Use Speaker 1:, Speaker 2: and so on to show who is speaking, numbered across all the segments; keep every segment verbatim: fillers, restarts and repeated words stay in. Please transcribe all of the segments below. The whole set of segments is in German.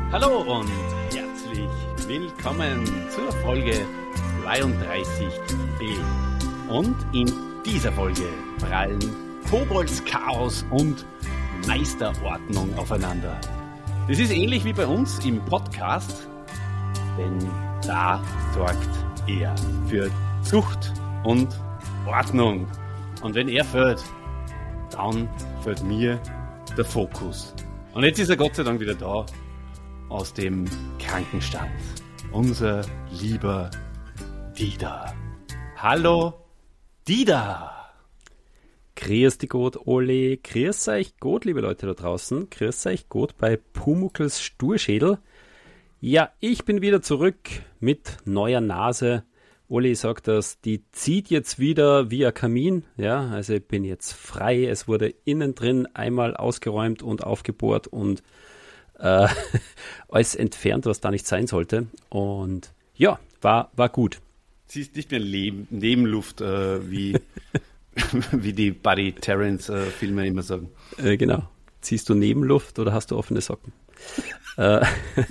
Speaker 1: Hallo und herzlich willkommen zur Folge zweiunddreißig b. Und in dieser Folge prallen Koboldschaos und Meisterordnung aufeinander. Das ist ähnlich wie bei uns im Podcast, denn da sorgt er für Zucht und Ordnung. Und wenn er fällt, dann fällt mir der Fokus. Und jetzt ist er Gott sei Dank wieder da, aus dem Krankenstand. Unser lieber Dieter. Hallo, Dieter.
Speaker 2: Grüß dich gut, Oli. Grüß euch gut, liebe Leute da draußen. Grüß euch gut bei Pumuckls Sturschädel. Ja, ich bin wieder zurück mit neuer Nase. Oli sagt das, die zieht jetzt wieder wie ein Kamin. Ja, also ich bin jetzt frei. Es wurde innen drin einmal ausgeräumt und aufgebohrt und äh, alles entfernt, was da nicht sein sollte. Und ja, war, war gut.
Speaker 1: Siehst nicht mehr Leben, Nebenluft, äh, wie, wie die Buddy Terrence-Filme äh, immer sagen.
Speaker 2: Äh, genau. Ziehst du Nebenluft oder hast du offene Socken? äh,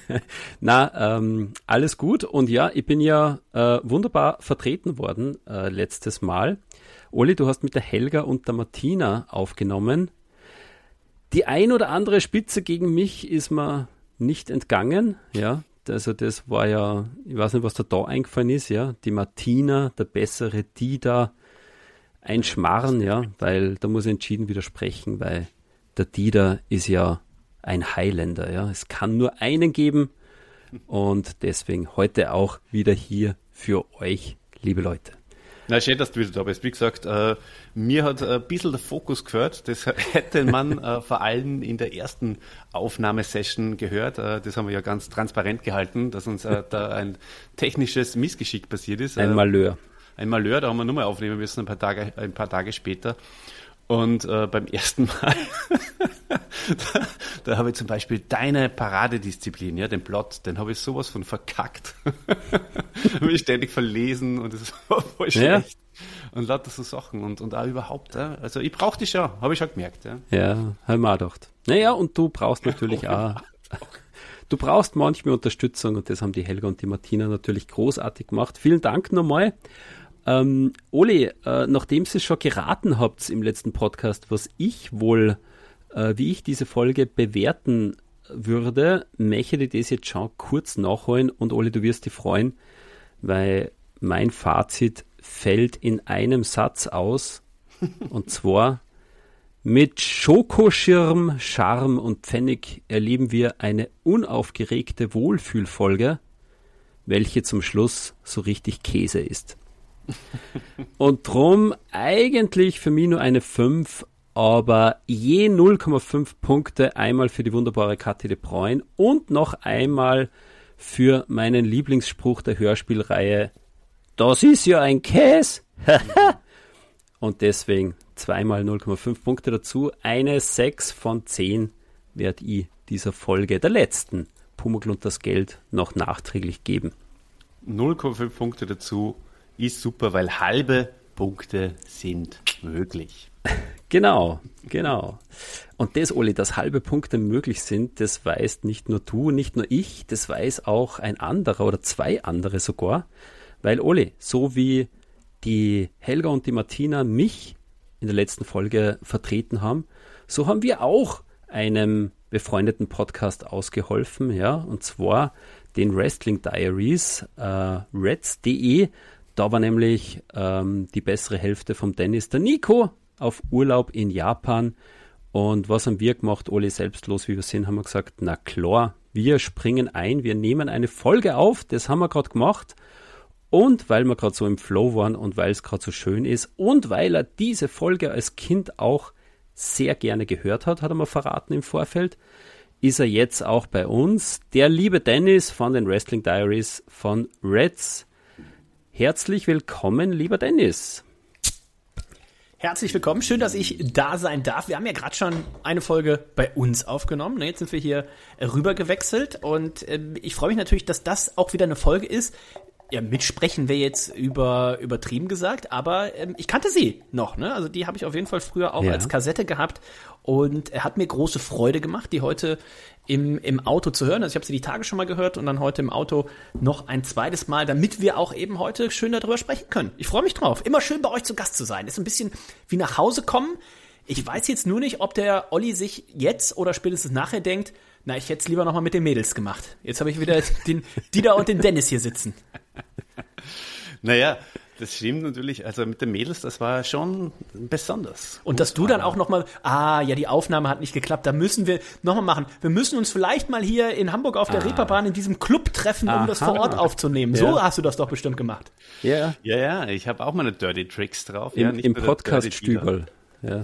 Speaker 2: na, ähm, alles gut. Und ja, ich bin ja äh, wunderbar vertreten worden äh, letztes Mal. Oli, du hast mit der Helga und der Martina aufgenommen. Die ein oder andere Spitze gegen mich ist mir nicht entgangen. Ja, also das war ja, ich weiß nicht, was da da eingefallen ist. Ja, die Martina, der bessere Dieter, ein Schmarrn, ja, weil da muss ich entschieden widersprechen, weil der Dieter ist ja ein Highlander, ja. Es kann nur einen geben und deswegen heute auch wieder hier für euch, liebe Leute.
Speaker 1: Na, schön, dass du wieder da bist. Wie gesagt, äh, mir hat ein bisschen der Fokus gehört. Das hätte man äh, vor allem in der ersten Aufnahmesession gehört. Äh, das haben wir ja ganz transparent gehalten, dass uns äh, da ein technisches Missgeschick passiert ist.
Speaker 2: Ein Malheur.
Speaker 1: Ein Malheur, da haben wir nochmal aufnehmen müssen, ein paar Tage, ein paar Tage später. Und äh, beim ersten Mal, da, da habe ich zum Beispiel deine Paradedisziplin, ja, den Plot, den habe ich sowas von verkackt. Habe ich ständig verlesen und das war voll schlecht. Ja. Und lauter so Sachen und, und auch überhaupt, ja. Also ich brauche dich schon, habe ich schon gemerkt. Ja,
Speaker 2: ja habe ich auch gedacht. Naja, und du brauchst natürlich auch, du brauchst manchmal Unterstützung und das haben die Helga und die Martina natürlich großartig gemacht. Vielen Dank nochmal. Ähm, Oli, äh, nachdem ihr schon geraten habt im letzten Podcast, was ich wohl, äh, wie ich diese Folge bewerten würde, möchte ich das jetzt schon kurz nachholen und Oli, du wirst dich freuen, weil mein Fazit fällt in einem Satz aus und zwar: Mit Schokoschirm, Charme und Pfennig erleben wir eine unaufgeregte Wohlfühlfolge, welche zum Schluss so richtig Käse ist. Und drum eigentlich für mich nur eine fünf, aber je null Komma fünf Punkte einmal für die wunderbare Kathi de Bruyne und noch einmal für meinen Lieblingsspruch der Hörspielreihe: Das ist ja ein Käse! Und deswegen zweimal null Komma fünf Punkte dazu. Eine sechs von zehn werde ich dieser Folge, der letzten Pumuckl und das Geld, noch nachträglich geben.
Speaker 1: null Komma fünf Punkte dazu ist super, weil halbe Punkte sind möglich.
Speaker 2: Genau, genau. Und das, Oli, dass halbe Punkte möglich sind, das weiß nicht nur du, nicht nur ich, das weiß auch ein anderer oder zwei andere sogar. Weil, Oli, so wie die Helga und die Martina mich in der letzten Folge vertreten haben, so haben wir auch einem befreundeten Podcast ausgeholfen, ja, und zwar den Wrestling Diaries, äh, reds punkt de. Da war nämlich ähm, die bessere Hälfte vom Dennis, der Nico, auf Urlaub in Japan. Und was haben wir gemacht, Oli, selbstlos wie wir sind, haben wir gesagt, na klar, wir springen ein, wir nehmen eine Folge auf, das haben wir gerade gemacht. Und weil wir gerade so im Flow waren und weil es gerade so schön ist und weil er diese Folge als Kind auch sehr gerne gehört hat, hat er mir verraten im Vorfeld, ist er jetzt auch bei uns. Der liebe Dennis von den Wrestling Diaries von Reds. Herzlich willkommen, lieber Dennis.
Speaker 3: Herzlich willkommen, schön, dass ich da sein darf. Wir haben ja gerade schon eine Folge bei uns aufgenommen. Jetzt sind wir hier rüber gewechselt und äh, ich freue mich natürlich, dass das auch wieder eine Folge ist, ja, mitsprechen wäre jetzt über, übertrieben gesagt, aber ähm, ich kannte sie noch, ne? Also die habe ich auf jeden Fall früher auch ja. als Kassette gehabt und er hat mir große Freude gemacht, die heute im, im Auto zu hören. Also ich habe sie die Tage schon mal gehört und dann heute im Auto noch ein zweites Mal, damit wir auch eben heute schön darüber sprechen können. Ich freue mich drauf. Immer schön bei euch zu Gast zu sein. Ist ein bisschen wie nach Hause kommen. Ich weiß jetzt nur nicht, ob der Olli sich jetzt oder spätestens nachher denkt, na, ich hätte es lieber nochmal mit den Mädels gemacht. Jetzt habe ich wieder den Dieter und den Dennis hier sitzen.
Speaker 1: Naja, das stimmt natürlich. Also mit den Mädels, das war schon besonders.
Speaker 3: Und dass du dann auch nochmal, ah, ja, die Aufnahme hat nicht geklappt, da müssen wir nochmal machen. Wir müssen uns vielleicht mal hier in Hamburg auf der ah. Reeperbahn in diesem Club treffen, um Aha. das vor Ort aufzunehmen. So ja. hast du das doch bestimmt gemacht.
Speaker 1: Ja, ja, ja. Ich habe auch meine Dirty Tricks drauf.
Speaker 2: Im,
Speaker 1: ja,
Speaker 2: im Podcast-Stüberl. Ja.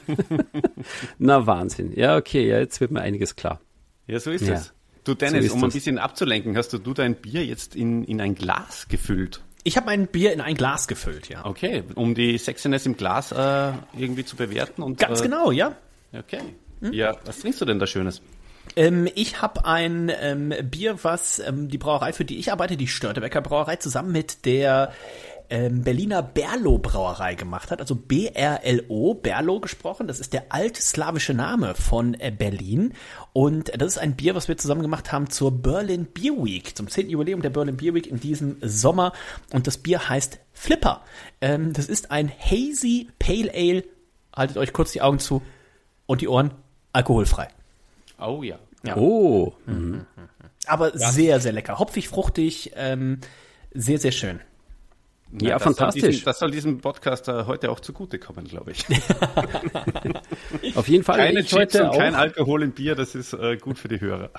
Speaker 2: Na, Wahnsinn. Ja, okay, ja, jetzt wird mir einiges klar.
Speaker 1: Ja, so ist ja. es. Du Dennis, so um ein bisschen abzulenken, hast du, du dein Bier jetzt in, in ein Glas gefüllt?
Speaker 3: Ich habe mein Bier in ein Glas gefüllt, ja.
Speaker 1: Okay, um die Sexiness im Glas äh, irgendwie zu bewerten. Und,
Speaker 3: Ganz
Speaker 1: äh,
Speaker 3: genau, ja.
Speaker 1: Okay. Hm? Ja, was trinkst du denn da Schönes?
Speaker 3: Ähm, ich habe ein ähm, Bier, was ähm, die Brauerei, für die ich arbeite, die Störtebeker Brauerei, zusammen mit der ähm, Berliner Berlo Brauerei gemacht hat, also B R L O, Berlo gesprochen, das ist der altslawische Name von äh, Berlin und das ist ein Bier, was wir zusammen gemacht haben zur Berlin Beer Week, zum zehnten Jubiläum der Berlin Beer Week in diesem Sommer und das Bier heißt Flipper. Ähm, das ist ein Hazy Pale Ale, haltet euch kurz die Augen zu und die Ohren, alkoholfrei.
Speaker 1: Oh ja.
Speaker 3: ja.
Speaker 2: Oh.
Speaker 3: Mhm. Aber ja. sehr, sehr lecker, hopfig, fruchtig, ähm, sehr, sehr schön.
Speaker 1: Ja, ja, fantastisch. Soll diesem, das soll diesem Podcast äh, heute auch zugutekommen, glaube ich.
Speaker 2: Auf jeden Fall.
Speaker 1: Keine
Speaker 2: ich
Speaker 1: Chips
Speaker 2: heute
Speaker 1: und
Speaker 2: auch,
Speaker 1: kein Alkohol im Bier, das ist äh, gut für die Hörer.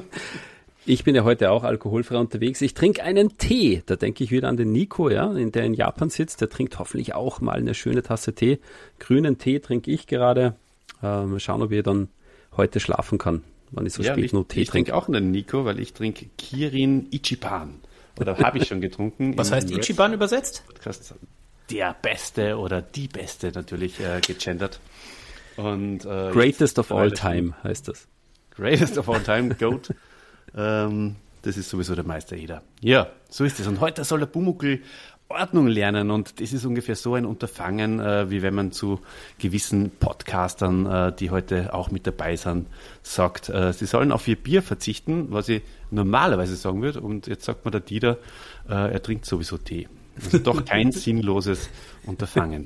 Speaker 2: Ich bin ja heute auch alkoholfrei unterwegs. Ich trinke einen Tee. Da denke ich wieder an den Nico, ja, in der in Japan sitzt. Der trinkt hoffentlich auch mal eine schöne Tasse Tee. Grünen Tee trinke ich gerade. Äh, mal schauen, ob ich dann heute schlafen kann, wann ich so ja, spät
Speaker 1: ich,
Speaker 2: nur Tee
Speaker 1: ich
Speaker 2: trinke.
Speaker 1: Ich trinke auch einen Nico, weil ich trinke Kirin Ichiban. Oder habe ich schon getrunken.
Speaker 3: Was heißt Ichiban übersetzt?
Speaker 1: Podcast. Der Beste oder die Beste natürlich äh, gegendert. Und, äh,
Speaker 2: Greatest of all time heißt das.
Speaker 1: Greatest of all time, Goat. ähm, das ist sowieso der Meister jeder. Ja, so ist es. Und heute soll der Pumuckl Ordnung lernen und das ist ungefähr so ein Unterfangen, äh, wie wenn man zu gewissen Podcastern, äh, die heute auch mit dabei sind, sagt, äh, sie sollen auf ihr Bier verzichten, was ich normalerweise sagen würde. Und jetzt sagt mir der Dieter, äh, er trinkt sowieso Tee. Also doch kein sinnloses Unterfangen.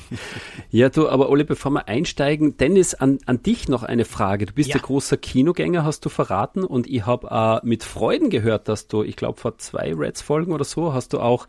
Speaker 2: Ja, du, aber Olli, bevor wir einsteigen, Dennis, an, an dich noch eine Frage. Du bist ja, ja großer Kinogänger, hast du verraten, und ich habe äh, mit Freuden gehört, dass du, ich glaube vor zwei Reds-Folgen oder so, hast du auch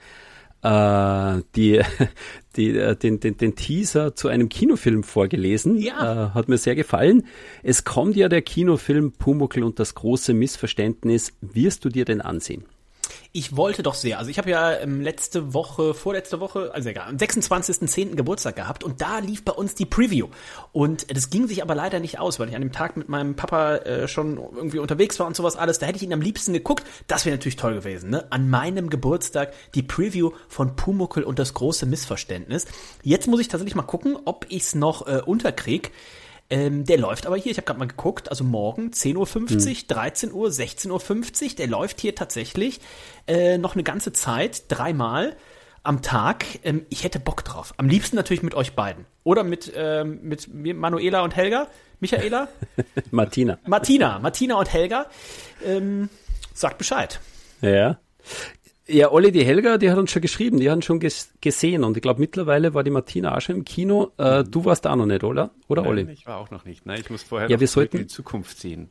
Speaker 2: äh, die, die, äh, den, den, den Teaser zu einem Kinofilm vorgelesen.
Speaker 3: Ja.
Speaker 2: Äh, hat mir sehr gefallen. Es kommt ja der Kinofilm Pumuckl und das große Missverständnis. Wirst du dir den ansehen?
Speaker 3: Ich wollte doch sehr. Also ich habe ja ähm, letzte Woche, vorletzte Woche, also egal, am sechsundzwanzigsten zehnten Geburtstag gehabt und da lief bei uns die Preview. Und das ging sich aber leider nicht aus, weil ich an dem Tag mit meinem Papa äh, schon irgendwie unterwegs war und sowas alles. Da hätte ich ihn am liebsten geguckt. Das wäre natürlich toll gewesen, ne? An meinem Geburtstag die Preview von Pumuckl und das große Missverständnis. Jetzt muss ich tatsächlich mal gucken, ob ich es noch äh, unterkrieg. Ähm, der läuft aber hier, ich habe gerade mal geguckt, also morgen zehn Uhr fünfzig, hm. dreizehn Uhr, sechzehn Uhr fünfzig, der läuft hier tatsächlich äh, noch eine ganze Zeit, dreimal am Tag. Ähm, ich hätte Bock drauf. Am liebsten natürlich mit euch beiden. Oder mit, ähm, mit Manuela und Helga. Michaela?
Speaker 2: Martina.
Speaker 3: Martina. Martina und Helga. Ähm, sagt Bescheid.
Speaker 2: Ja. Ja, Olli, die Helga, die hat uns schon geschrieben, die haben schon ges- gesehen und ich glaube mittlerweile war die Martina auch schon im Kino. Äh, du warst da noch nicht, oder? Oder
Speaker 1: Nein,
Speaker 2: Olli?
Speaker 1: Ich war auch noch nicht. Nein, ich muss vorher
Speaker 2: ja,
Speaker 1: noch
Speaker 2: wir sollten,
Speaker 1: in die Zukunft sehen.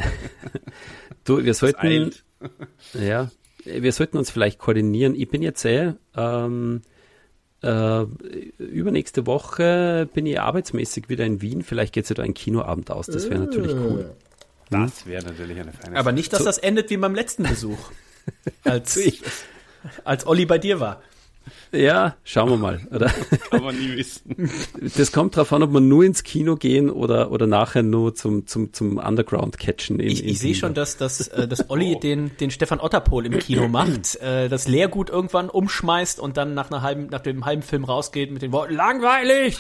Speaker 2: du, wir sollten, ja, wir sollten uns vielleicht koordinieren. Ich bin jetzt eh, ähm, äh, übernächste Woche bin ich arbeitsmäßig wieder in Wien. Vielleicht geht es ja da ein Kinoabend aus. Das wäre natürlich cool.
Speaker 1: Das wäre natürlich eine feine
Speaker 3: Aber nicht, dass das endet wie beim letzten Besuch. Als, als Olli bei dir war.
Speaker 2: Ja, schauen wir mal. Oder?
Speaker 1: Kann man nie wissen.
Speaker 2: Das kommt drauf an, ob wir nur ins Kino gehen oder, oder nachher nur zum, zum, zum Underground-Catchen. In,
Speaker 3: ich
Speaker 2: in
Speaker 3: ich sehe schon, dass, dass, dass Olli oh. den, den Stefan Otterpohl im Kino macht, äh, das Leergut irgendwann umschmeißt und dann nach, einer halben, nach dem halben Film rausgeht mit den Worten langweilig.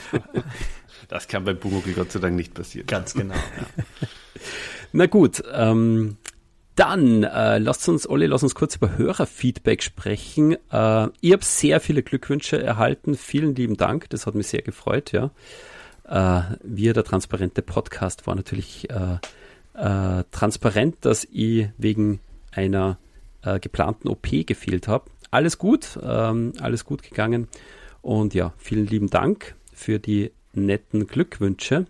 Speaker 1: Das kann bei Pumuckl Gott sei Dank nicht passieren.
Speaker 3: Ganz genau. Ja.
Speaker 2: Na gut, ähm, Dann äh, lasst uns, Olli, lass uns kurz über Hörerfeedback sprechen. Äh, ich habe sehr viele Glückwünsche erhalten. Vielen lieben Dank, das hat mich sehr gefreut. Ja, äh, wir, der transparente Podcast, war natürlich äh, äh, transparent, dass ich wegen einer äh, geplanten O P gefehlt habe. Alles gut, ähm, alles gut gegangen. Und ja, vielen lieben Dank für die netten Glückwünsche.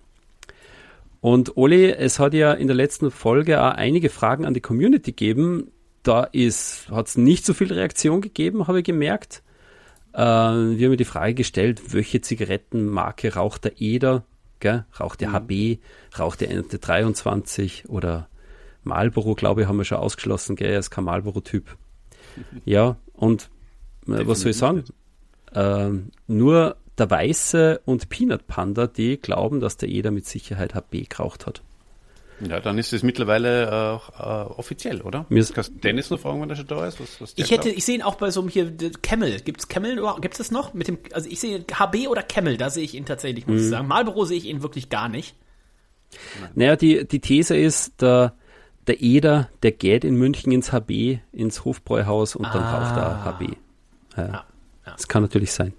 Speaker 2: Und Oli, es hat ja in der letzten Folge auch einige Fragen an die Community gegeben. Da ist, hat es nicht so viel Reaktion gegeben, habe ich gemerkt. Äh, wir haben mir die Frage gestellt, welche Zigarettenmarke raucht der Eder? Gell? Raucht der mhm. H B? Raucht der N T dreiundzwanzig? Oder Marlboro, glaube ich, haben wir schon ausgeschlossen. Gell? Er ist kein Marlboro-Typ. Ja, und äh, was soll ich sagen? Äh, nur der Weiße und Peanut Panda, die glauben, dass der Eder mit Sicherheit H B geraucht hat.
Speaker 1: Ja, dann ist es mittlerweile auch äh, offiziell, oder?
Speaker 2: Mir ist,
Speaker 1: Kannst du Dennis noch fragen, wenn er schon da ist? Was, was
Speaker 3: ich hätte, glaubt? Ich sehe ihn auch bei so einem hier Camel. Gibt's Camel? Gibt es das noch? Mit dem, also ich sehe H B oder Camel, da sehe ich ihn tatsächlich, muss mhm. ich sagen. Marlboro sehe ich ihn wirklich gar nicht.
Speaker 2: Naja, die, die These ist, der, der Eder, der geht in München ins H B, ins Hofbräuhaus und ah. dann raucht er H B. Ja, ja. Ja. Das kann natürlich sein.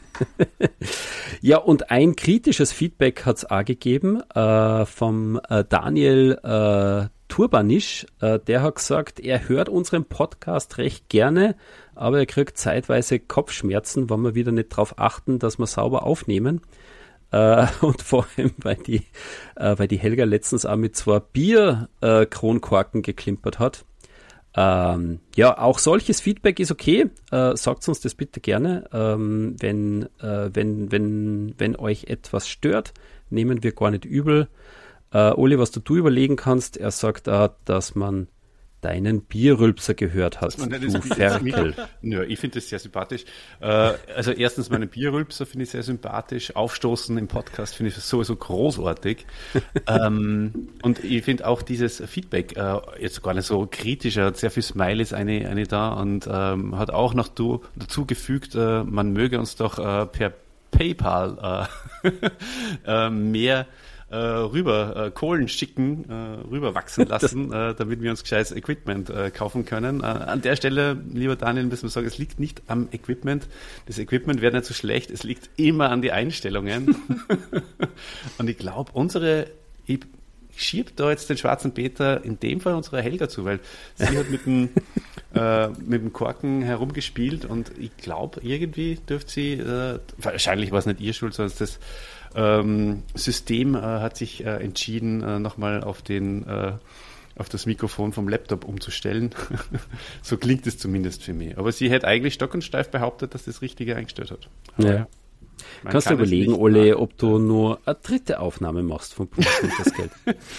Speaker 2: Ja, und ein kritisches Feedback hat es auch gegeben äh, vom äh, Daniel äh, Turbanisch. Äh, der hat gesagt, er hört unseren Podcast recht gerne, aber er kriegt zeitweise Kopfschmerzen, wenn wir wieder nicht darauf achten, dass wir sauber aufnehmen. Äh, und vor allem, weil die, äh, weil die Helga letztens auch mit zwei Bier-Kronkorken äh, geklimpert hat. Ähm, ja, auch solches Feedback ist okay. Äh, sagt uns das bitte gerne. Ähm, wenn, äh, wenn, wenn, wenn euch etwas stört, nehmen wir gar nicht übel. Äh, Oli, was du, du überlegen kannst, er sagt auch, dass man deinen Bierrülpser gehört hat. Du Ferkel.
Speaker 1: Nö, ich finde das sehr sympathisch. Äh, also erstens, meinen Bierrülpser finde ich sehr sympathisch. Aufstoßen im Podcast finde ich sowieso großartig. ähm, und ich finde auch dieses Feedback äh, jetzt gar nicht so kritisch. Er hat sehr viel Smileys eine, eine da und ähm, hat auch noch du, dazu gefügt, äh, man möge uns doch äh, per PayPal äh, äh, mehr Äh, rüber äh, Kohlen schicken, äh, rüber wachsen lassen, äh, damit wir uns gescheites Equipment äh, kaufen können. Äh, an der Stelle, lieber Daniel, müssen wir sagen, es liegt nicht am Equipment. Das Equipment wäre nicht so schlecht, es liegt immer an die Einstellungen. Und ich glaube, unsere, ich schiebe da jetzt den schwarzen Peter in dem Fall unserer Helga zu, weil sie hat mit dem, äh, mit dem Korken herumgespielt und ich glaube, irgendwie dürfte sie, äh, wahrscheinlich war es nicht ihr Schuld, sondern das Ähm, System äh, hat sich äh, entschieden, äh, nochmal auf den äh, auf das Mikrofon vom Laptop umzustellen. So klingt es zumindest für mich. Aber sie hätte eigentlich stock und steif behauptet, dass das Richtige eingestellt hat.
Speaker 2: Aber ja. Kannst kann du überlegen, Ole, ob du nur eine dritte Aufnahme machst vom Punkt und das Geld.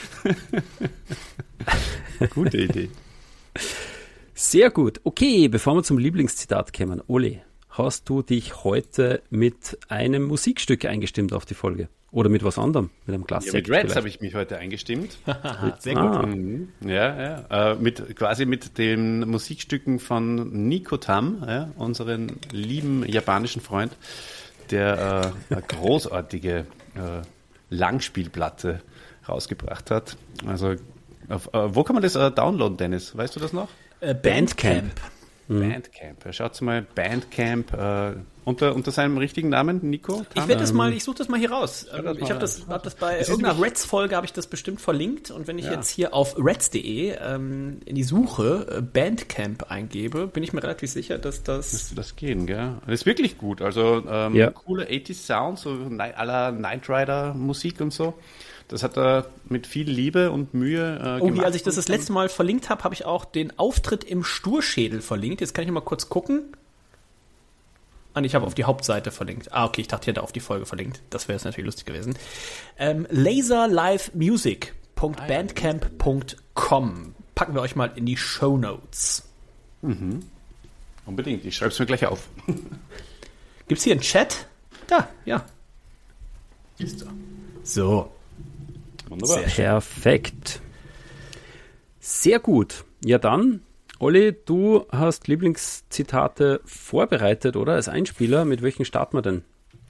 Speaker 1: Gute Idee.
Speaker 2: Sehr gut. Okay, bevor wir zum Lieblingszitat kommen, Ole, hast du dich heute mit einem Musikstück eingestimmt auf die Folge? Oder mit was anderem? Mit einem Glas
Speaker 1: ja,
Speaker 2: Sekt
Speaker 1: mit Reds habe ich mich heute eingestimmt. Sehr gut. Ah. Mhm. Ja, ja. Äh, mit, quasi mit den Musikstücken von Nico Tam, ja, unseren lieben japanischen Freund, der äh, eine großartige äh, Langspielplatte rausgebracht hat. Also, auf, äh, wo kann man das äh, downloaden, Dennis? Weißt du das noch?
Speaker 3: Äh, Bandcamp.
Speaker 1: Bandcamp. Ja, schaut mal, Bandcamp äh, unter, unter seinem richtigen Namen, Nico.
Speaker 3: Ich werde das mal, ich suche das mal hier raus. Ja, das ich habe das, hab das bei das irgendeiner Reds-Folge habe ich das bestimmt verlinkt und wenn ich ja. jetzt hier auf reds punkt de ähm, in die Suche äh, Bandcamp eingebe, bin ich mir relativ sicher, dass das...
Speaker 1: Müsste das gehen, gell? Das ist wirklich gut. Also ähm, ja. coole achtziger Sound, so à la Knight Rider Musik und so. Das hat er mit viel Liebe und Mühe äh, gemacht.
Speaker 3: Oh, wie als ich das das letzte Mal verlinkt habe, habe ich auch den Auftritt im Sturschädel verlinkt. Jetzt kann ich mal kurz gucken. Ah, ich habe auf die Hauptseite verlinkt. Ah, okay, ich dachte, ich hätte auf die Folge verlinkt. Das wäre jetzt natürlich lustig gewesen. Ähm, laserlivemusic punkt bandcamp punkt com packen wir euch mal in die Shownotes.
Speaker 1: Mhm. Unbedingt, ich schreibe es mir gleich auf.
Speaker 3: Gibt es hier einen Chat? Da, ja.
Speaker 1: Ist da.
Speaker 3: So.
Speaker 2: Wunderbar. Perfekt. Sehr gut. Ja dann, Olli, du hast Lieblingszitate vorbereitet, oder? Als Einspieler. Mit welchen starten wir denn?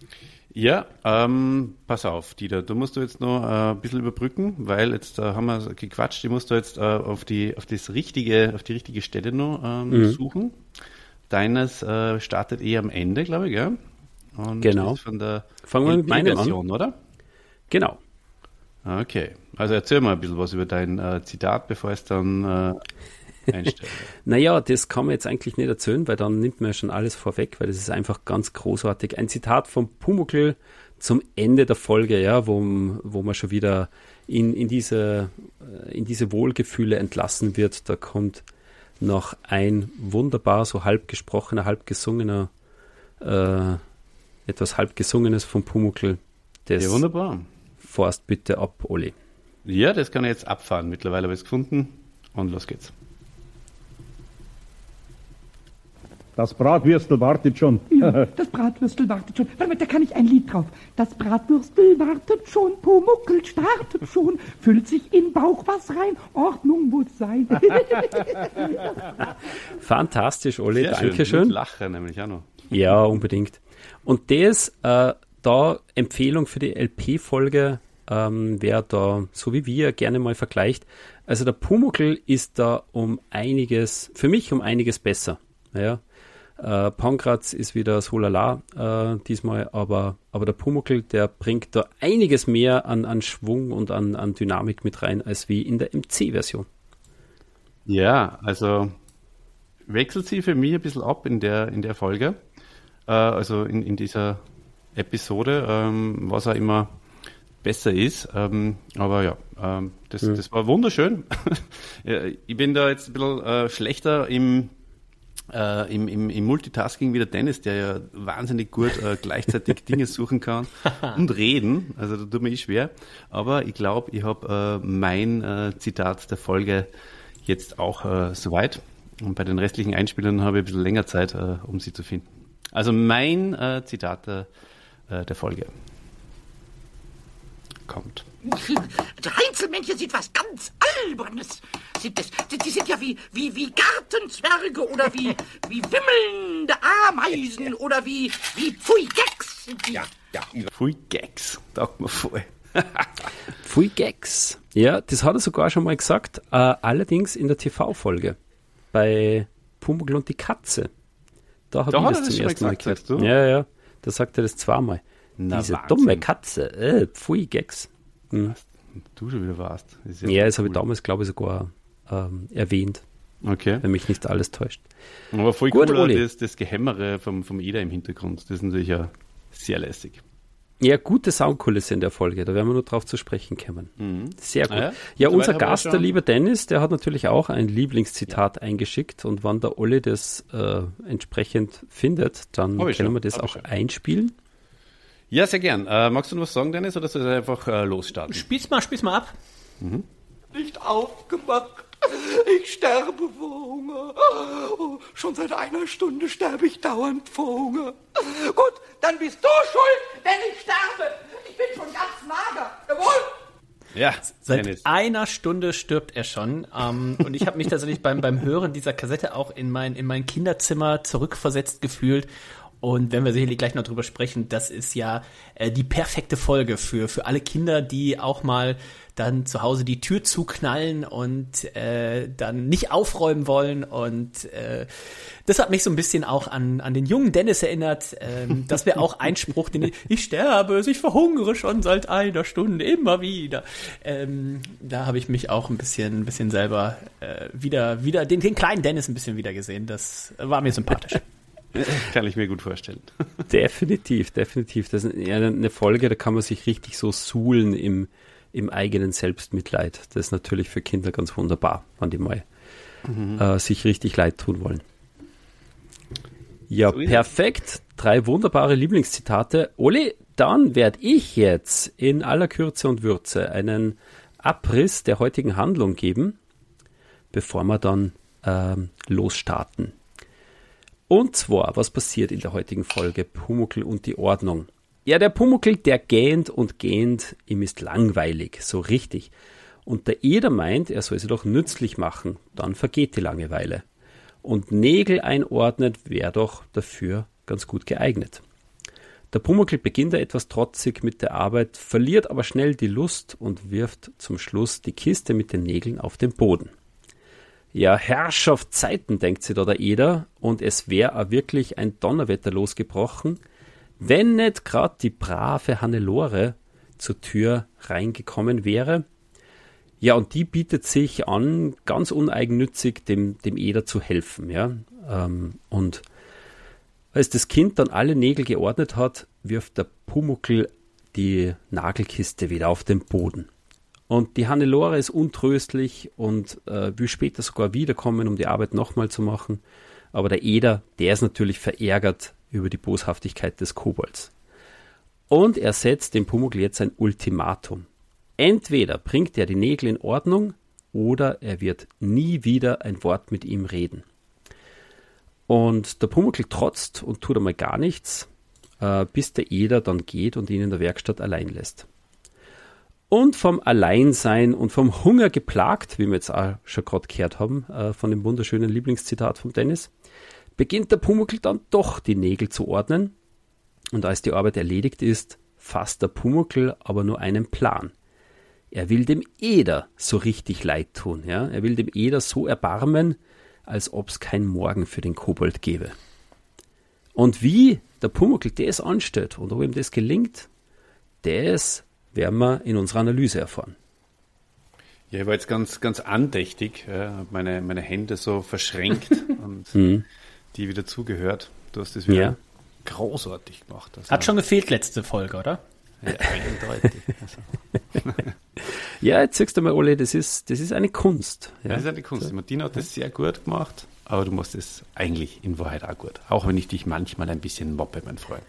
Speaker 1: Ja, ähm, pass auf, Dieter, du musst du jetzt noch äh, ein bisschen überbrücken, weil jetzt äh, haben wir gequatscht, ich muss da jetzt äh, auf die auf das richtige, auf die richtige Stelle noch ähm, mhm. suchen. Deines äh, startet eh am Ende, glaube ich, ja? Und
Speaker 2: genau.
Speaker 1: Ist von der
Speaker 2: Fangen wir mit meiner
Speaker 1: Version,
Speaker 2: an.
Speaker 1: Oder?
Speaker 2: Genau.
Speaker 1: Okay, also erzähl mal ein bisschen was über dein äh, Zitat, bevor es dann äh, einstellt.
Speaker 2: Naja, das kann man jetzt eigentlich nicht erzählen, weil dann nimmt man ja schon alles vorweg, weil das ist einfach ganz großartig. Ein Zitat vom Pumuckl zum Ende der Folge, ja, wo, wo man schon wieder in, in, diese, in diese Wohlgefühle entlassen wird. Da kommt noch ein wunderbar, so halb gesprochener, halb gesungener, äh, etwas halb gesungenes vom Pumuckl. Das
Speaker 1: ja, wunderbar.
Speaker 2: Forst bitte ab, Oli.
Speaker 1: Ja, das kann ich jetzt abfahren. Mittlerweile habe ich es gefunden und los geht's.
Speaker 4: Das Bratwürstel wartet schon.
Speaker 5: Ja, das Bratwürstel wartet schon. Warte mal, da kann ich ein Lied drauf. Das Bratwürstel wartet schon, Pumuckl startet schon, füllt sich in Bauch was rein, Ordnung muss sein.
Speaker 2: Fantastisch, Oli,
Speaker 1: Sehr
Speaker 2: danke
Speaker 1: schön.
Speaker 2: schön.
Speaker 1: Mit Lacher nämlich auch noch.
Speaker 2: Ja, unbedingt. Und das, äh, da Empfehlung für die L P-Folge, ähm, wer da, so wie wir, gerne mal vergleicht. Also der Pumuckl ist da um einiges, für mich um einiges besser. Ja. Äh, Pankratz ist wieder so lala äh, diesmal, aber, aber der Pumuckl, der bringt da einiges mehr an, an Schwung und an, an Dynamik mit rein, als wie in der M C-Version.
Speaker 1: Ja, also wechselt sie für mich ein bisschen ab in der, in der Folge, äh, also in, in dieser Episode, ähm, was auch immer besser ist, ähm, aber ja, ähm, das, mhm. das war wunderschön. Ich bin da jetzt ein bisschen äh, schlechter im Äh, im, im, im Multitasking wie der Dennis, der ja wahnsinnig gut äh, gleichzeitig Dinge suchen kann und reden. Also da tut mir eh schwer. Aber ich glaube, ich habe äh, mein äh, Zitat der Folge jetzt auch äh, soweit. Und bei den restlichen Einspielern habe ich ein bisschen länger Zeit, äh, um sie zu finden. Also mein äh, Zitat der, äh, der Folge kommt.
Speaker 6: Das Heinzelmännchen sieht was ganz Albernes. Sind das, die sind ja wie, wie, wie Gartenzwerge oder wie, wie wimmelnde Ameisen oder wie, wie Pfui-Gecks sind die.
Speaker 1: Ja, ja. Pfui-Gecks, taugt mir voll.
Speaker 2: Pfui-Gecks. Ja, das hat er sogar schon mal gesagt, äh, allerdings in der T V-Folge bei Pumuckl und die Katze. Da habe ich das, das zum ersten Mal gehört. Ja, ja, da sagt er das zweimal. Na, Diese Wahnsinn. Dumme Katze, äh, Pfui-Gecks. Hm.
Speaker 1: Du schon wieder warst.
Speaker 2: Das ja, ja, das cool. habe ich damals, glaube ich, sogar ähm, erwähnt.
Speaker 1: Okay.
Speaker 2: Wenn mich nicht alles täuscht.
Speaker 1: Aber voll Gut, cool, das, das Gehämmere vom, vom Eder im Hintergrund. Das ist natürlich ja sehr lässig.
Speaker 2: Ja, gute Soundkulisse in der Folge. Da werden wir nur drauf zu sprechen kommen. Mhm. Sehr gut. Ah, ja, ja unser Gast, der liebe Dennis, der hat natürlich auch ein Lieblingszitat ja. eingeschickt. Und wann der Olli das äh, entsprechend findet, dann können schon. wir das Hab auch einspielen.
Speaker 1: Ja, sehr gern. Äh, magst du noch was sagen, Dennis, oder soll ich einfach äh, losstarten?
Speaker 3: Spiel's mal, spiel's mal ab.
Speaker 1: Mhm.
Speaker 6: Nicht aufgemacht. Ich sterbe vor Hunger. Oh, schon seit einer Stunde sterbe ich dauernd vor Hunger. Gut, dann bist du schuld, denn ich sterbe. Ich bin schon ganz mager. Jawohl.
Speaker 1: Ja,
Speaker 3: seit
Speaker 1: Dennis.
Speaker 3: einer Stunde stirbt er schon. Ähm, und ich habe mich tatsächlich beim, beim Hören dieser Kassette auch in mein, in mein Kinderzimmer zurückversetzt gefühlt. Und wenn wir sicherlich gleich noch drüber sprechen, das ist ja äh, die perfekte Folge für, für alle Kinder, die auch mal dann zu Hause die Tür zuknallen und äh, dann nicht aufräumen wollen. Und äh, das hat mich so ein bisschen auch an, an den jungen Dennis erinnert. Ähm, das wäre auch ein Spruch, den ich, ich sterbe, ich verhungere schon seit einer Stunde, immer wieder. Ähm, da habe ich mich auch ein bisschen, ein bisschen selber äh, wieder, wieder den, den kleinen Dennis ein bisschen wieder gesehen. Das war mir sympathisch.
Speaker 1: Kann ich mir gut vorstellen.
Speaker 2: Definitiv, definitiv. Das ist eine Folge, da kann man sich richtig so suhlen im, im eigenen Selbstmitleid. Das ist natürlich für Kinder ganz wunderbar, wenn die mal mhm. äh, sich richtig leid tun wollen. Ja, so perfekt. Drei wunderbare Lieblingszitate. Oli, dann werde ich jetzt in aller Kürze und Würze einen Abriss der heutigen Handlung geben, bevor wir dann ähm, losstarten. Und zwar, was passiert in der heutigen Folge? Pumuckl und die Ordnung. Ja, der Pumuckl, der gähnt und gähnt, ihm ist langweilig, so richtig. Und der Eder meint, er soll sie doch nützlich machen, dann vergeht die Langeweile. Und Nägel einordnet wäre doch dafür ganz gut geeignet. Der Pumuckl beginnt da etwas trotzig mit der Arbeit, verliert aber schnell die Lust und wirft zum Schluss die Kiste mit den Nägeln auf den Boden. Ja, Herrschaftszeiten, denkt sich da der Eder, und es wäre auch wirklich ein Donnerwetter losgebrochen, wenn nicht gerade die brave Hannelore zur Tür reingekommen wäre. Ja, und die bietet sich an, ganz uneigennützig dem, dem Eder zu helfen. Ja? Ähm, und als das Kind dann alle Nägel geordnet hat, wirft der Pumuckl die Nagelkiste wieder auf den Boden. Und die Hannelore ist untröstlich und äh, will später sogar wiederkommen, um die Arbeit nochmal zu machen. Aber der Eder, der ist natürlich verärgert über die Boshaftigkeit des Kobolds. Und er setzt dem Pumuckl jetzt ein Ultimatum. Entweder bringt er die Nägel in Ordnung oder er wird nie wieder ein Wort mit ihm reden. Und der Pumuckl trotzt und tut einmal gar nichts, äh, bis der Eder dann geht und ihn in der Werkstatt allein lässt. Und vom Alleinsein und vom Hunger geplagt, wie wir jetzt auch schon gerade gehört haben, äh, von dem wunderschönen Lieblingszitat von Dennis, beginnt der Pumuckl dann doch die Nägel zu ordnen. Und als die Arbeit erledigt ist, fasst der Pumuckl aber nur einen Plan. Er will dem Eder so richtig leid tun. Ja? Er will dem Eder so erbarmen, als ob es kein Morgen für den Kobold gäbe. Und wie der Pumuckl das anstellt und ob ihm das gelingt, das werden wir in unserer Analyse erfahren.
Speaker 1: Ja, ich war jetzt ganz, ganz andächtig, ja, meine, meine Hände so verschränkt und
Speaker 2: Mhm.
Speaker 1: die wieder zugehört. Du hast das wieder
Speaker 2: Ja.
Speaker 1: großartig gemacht. Also,
Speaker 3: Hat schon gefehlt letzte Folge, oder?
Speaker 1: ja, eindeutig. Also,
Speaker 2: Ja, jetzt sagst du mal, Ole, das ist, das ist eine Kunst. Ja?
Speaker 1: das ist eine Kunst. Die Martina hat das sehr gut gemacht, aber du machst es eigentlich in Wahrheit auch gut. Auch wenn ich dich manchmal ein bisschen mobbe, mein Freund.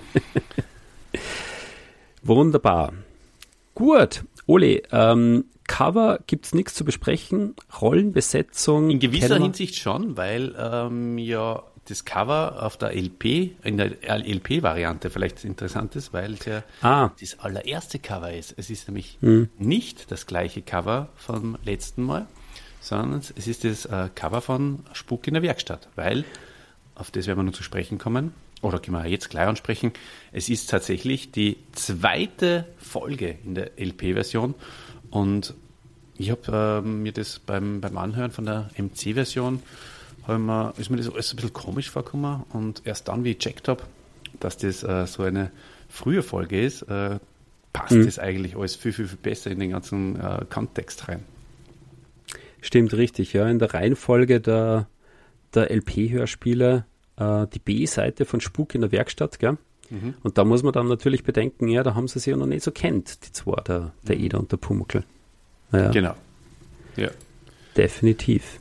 Speaker 2: Wunderbar. Gut, Ole, ähm, Cover gibt es nichts zu besprechen. Rollenbesetzung.
Speaker 1: In gewisser
Speaker 2: kennen wir.
Speaker 1: Hinsicht schon, weil ähm, ja das Cover auf der L P, in der L P-Variante vielleicht interessant ist, weil es ja
Speaker 2: Ah.
Speaker 1: das allererste Cover ist. Es ist nämlich
Speaker 2: Mhm.
Speaker 1: nicht das gleiche Cover vom letzten Mal, sondern es ist das äh, Cover von Spuk in der Werkstatt, weil, auf das werden wir noch zu sprechen kommen, oder können wir jetzt gleich ansprechen, es ist tatsächlich die zweite Folge in der L P-Version und ich habe äh, mir das beim, beim Anhören von der M C-Version mir, ist mir das alles ein bisschen komisch vorgekommen und erst dann, wie ich gecheckt habe, dass das äh, so eine frühe Folge ist, äh, passt
Speaker 2: Mhm.
Speaker 1: das eigentlich alles viel, viel, viel besser in den ganzen äh, Kontext rein.
Speaker 2: Stimmt richtig, ja. In der Reihenfolge der, der L P-Hörspiele äh, die B-Seite von Spuk in der Werkstatt, gell?
Speaker 1: Mhm.
Speaker 2: Und da muss man dann natürlich bedenken, ja, da haben sie sich ja noch nicht so kennt, die zwei, der, der
Speaker 1: Mhm.
Speaker 2: Eder und der Pumuckl. Ja,
Speaker 1: Genau. Ja.
Speaker 2: definitiv.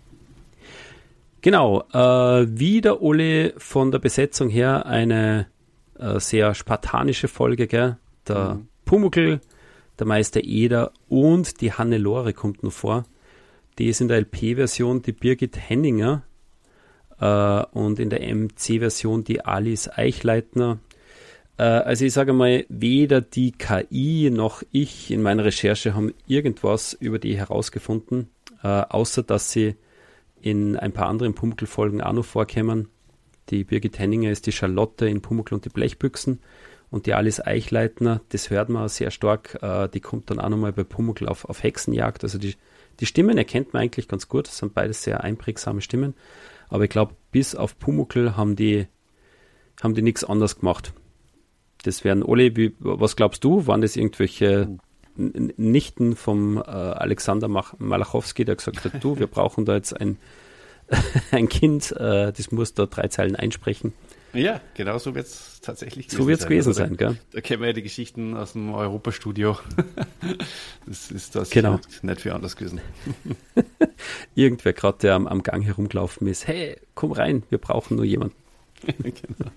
Speaker 2: Genau, äh, wie der Ole von der Besetzung her eine äh, sehr spartanische Folge, gell? Der
Speaker 1: Mhm.
Speaker 2: Pumuckl, der Meister Eder und die Hannelore kommt noch vor. Die ist in der L P-Version die Birgit Henninger äh, und in der M C-Version die Alice Eichleitner. Äh, also ich sage mal, weder die K I noch ich in meiner Recherche haben irgendwas über die herausgefunden, äh, außer dass sie in ein paar anderen Pumuckl-Folgen auch noch vorkommen. Die Birgit Henninger ist die Charlotte in Pumuckl und die Blechbüchsen und die Alice Eichleitner, das hört man sehr stark, äh, die kommt dann auch nochmal bei Pumuckl auf, auf Hexenjagd. Also die, die Stimmen erkennt man eigentlich ganz gut, das sind beides sehr einprägsame Stimmen, aber ich glaube, bis auf Pumuckl haben die, haben die nichts anderes gemacht. Das wären, Ole, wie, was glaubst du, waren das irgendwelche N- Nichten vom äh, Alexander Mach- Malachowski, der gesagt hat, du, wir brauchen da jetzt ein, ein Kind, äh, das muss da drei Zeilen einsprechen.
Speaker 1: Ja, genau so wird es tatsächlich
Speaker 2: So wird es gewesen
Speaker 1: Also,
Speaker 2: sein, gell?
Speaker 1: Da kennen wir ja die Geschichten aus dem Europastudio. Das ist das
Speaker 2: Genau.
Speaker 1: nicht viel anders gewesen.
Speaker 2: Irgendwer gerade, der am, am Gang herumgelaufen ist, hey, komm rein, wir brauchen nur jemanden.
Speaker 1: Genau.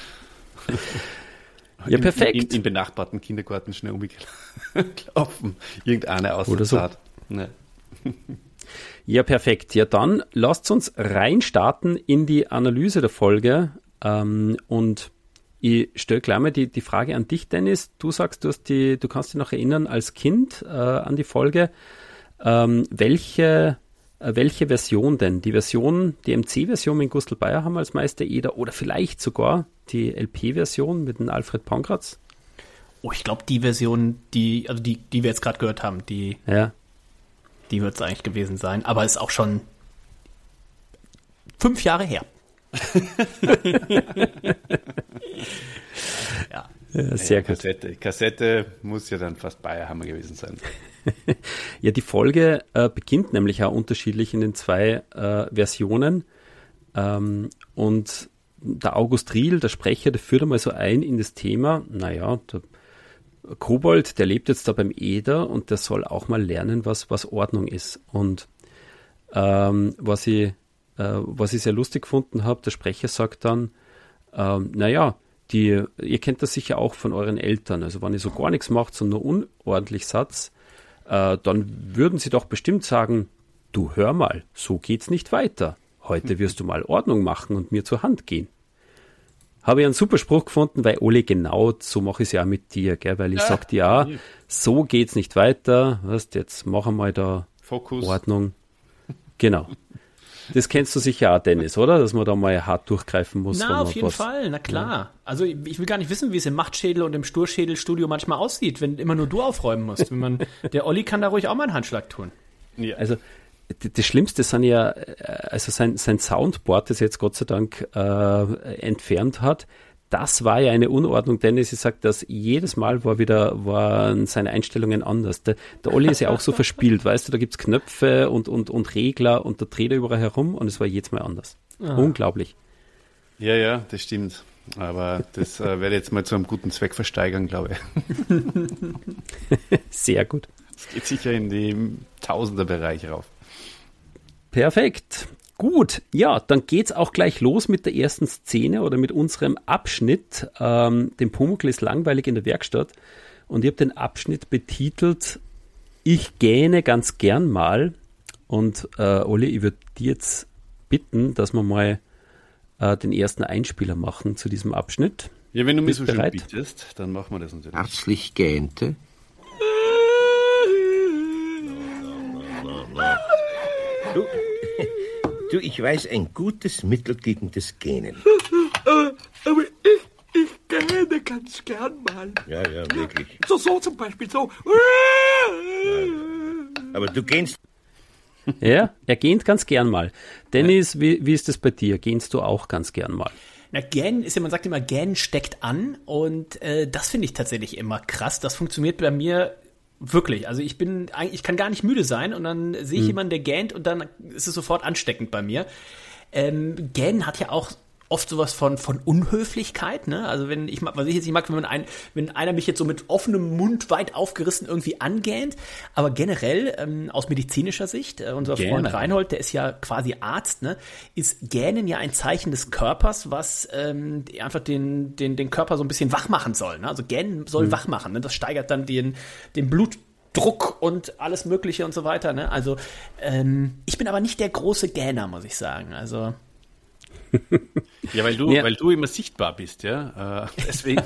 Speaker 2: Ja,
Speaker 1: In-
Speaker 2: perfekt.
Speaker 1: In, in benachbarten Kindergarten schnell umgelaufen. Irgendeine
Speaker 2: Oder so.
Speaker 1: Auslandsart. Ne.
Speaker 2: Ja, perfekt. Ja, dann lasst uns reinstarten in die Analyse der Folge. Ähm, und ich stelle gleich mal die, die Frage an dich, Dennis. Du sagst, du, hast die, du kannst dich noch erinnern als Kind äh, an die Folge. Ähm, welche Äh, welche Version denn? Die Version, die M C-Version mit Gustl Bayerhammer als Meister Eder oder vielleicht sogar die L P-Version mit dem Alfred Pongratz?
Speaker 3: Oh, ich glaube, die Version, die, also die, die wir jetzt gerade gehört haben, die,
Speaker 2: ja.
Speaker 3: die wird es eigentlich gewesen sein. Aber ist auch schon fünf Jahre her.
Speaker 2: ja. ja, sehr
Speaker 1: ja,
Speaker 2: gut.
Speaker 1: Kassette. Kassette muss ja dann fast Bayerhammer gewesen sein.
Speaker 2: Ja, die Folge äh, beginnt nämlich auch unterschiedlich in den zwei äh, Versionen. Ähm, und der August Riel, der Sprecher, der führt einmal so ein in das Thema, naja, der Kobold, der lebt jetzt da beim Eder und der soll auch mal lernen, was, was Ordnung ist. Und ähm, was ich äh, was ich sehr lustig gefunden habe, der Sprecher sagt dann, ähm, naja, die, ihr kennt das sicher auch von euren Eltern, also wenn ihr so gar nichts macht, sondern nur unordentlich Satz, äh, dann würden sie doch bestimmt sagen, du hör mal, so geht's nicht weiter. Heute wirst du mal Ordnung machen und mir zur Hand gehen. Habe ich einen super Spruch gefunden, weil Ole, genau so mache ich es ja auch mit dir, gell? Weil ich ja, sag dir, ja, so geht's nicht weiter, weißt, jetzt machen wir da
Speaker 1: Fokus.
Speaker 2: Ordnung. Genau. Das kennst du sicher auch, Dennis, oder? Dass man da mal hart durchgreifen muss.
Speaker 3: Na, auf jeden was, Fall, na klar. Ja. Also ich will gar nicht wissen, wie es im Machtschädel und im Sturschädelstudio manchmal aussieht, wenn immer nur du aufräumen musst. Wenn man, der Olli kann da ruhig auch mal einen Handschlag tun.
Speaker 2: Ja. Also das Schlimmste sind ja, also sein, sein Soundboard, das jetzt Gott sei Dank äh, entfernt hat, das war ja eine Unordnung, Dennis, ich sag, dass jedes Mal war wieder, waren seine Einstellungen anders. Der, der Olli ist ja auch so verspielt, weißt du, da gibt's Knöpfe und, und, und Regler und da dreht er überall herum und es war jedes Mal anders. Ah. Unglaublich.
Speaker 1: Ja, ja, das stimmt. Aber das äh, werde ich jetzt mal zu einem guten Zweck versteigern, glaube
Speaker 2: ich. Sehr gut.
Speaker 1: Es geht sicher in den Tausenderbereich rauf.
Speaker 2: Perfekt. Gut, ja, dann geht's auch gleich los mit der ersten Szene oder mit unserem Abschnitt. Ähm, dem Pumuckl ist langweilig in der Werkstatt und ich habe den Abschnitt betitelt Ich gähne ganz gern mal. Und äh, Olli, ich würde dir jetzt bitten, dass wir mal äh, den ersten Einspieler machen zu diesem Abschnitt.
Speaker 1: Ja, wenn du mich so schön bittest, dann machen wir das natürlich.
Speaker 7: Herzlich gähnte. Du, du, ich weiß ein gutes Mittel gegen das Gähnen.
Speaker 6: Aber ich, ich gähne ganz gern mal.
Speaker 7: Ja, ja, wirklich.
Speaker 6: So, so zum Beispiel, so.
Speaker 7: Ja. Aber du gähnst.
Speaker 2: Ja, er gähnt ganz gern mal. Dennis, wie, wie ist das bei dir? Gähnst du auch ganz gern mal?
Speaker 3: Na, gähnen ist ja, man sagt immer, gähnen steckt an und äh, das finde ich tatsächlich immer krass. Das funktioniert bei mir wirklich. Also ich bin, ich kann gar nicht müde sein und dann sehe ich hm. jemanden, der gähnt und dann ist es sofort ansteckend bei mir. Ähm, Gähnen hat ja auch oft sowas von, von Unhöflichkeit, ne? Also wenn ich, was ich jetzt nicht mag, wenn man ein, wenn einer mich jetzt so mit offenem Mund weit aufgerissen irgendwie angähnt, aber generell ähm, aus medizinischer Sicht, äh, unser Gähnen. Freund Reinhold, der ist ja quasi Arzt, ne? Ist Gähnen ja ein Zeichen des Körpers, was ähm, einfach den, den, den Körper so ein bisschen wach machen soll, ne? Also Gähnen soll mhm. wach machen, ne? Das steigert dann den, den Blutdruck und alles Mögliche und so weiter, ne? Also ähm, ich bin aber nicht der große Gähner, muss ich sagen, also
Speaker 1: ja, weil du, ja. weil du immer sichtbar bist, ja. Äh, deswegen.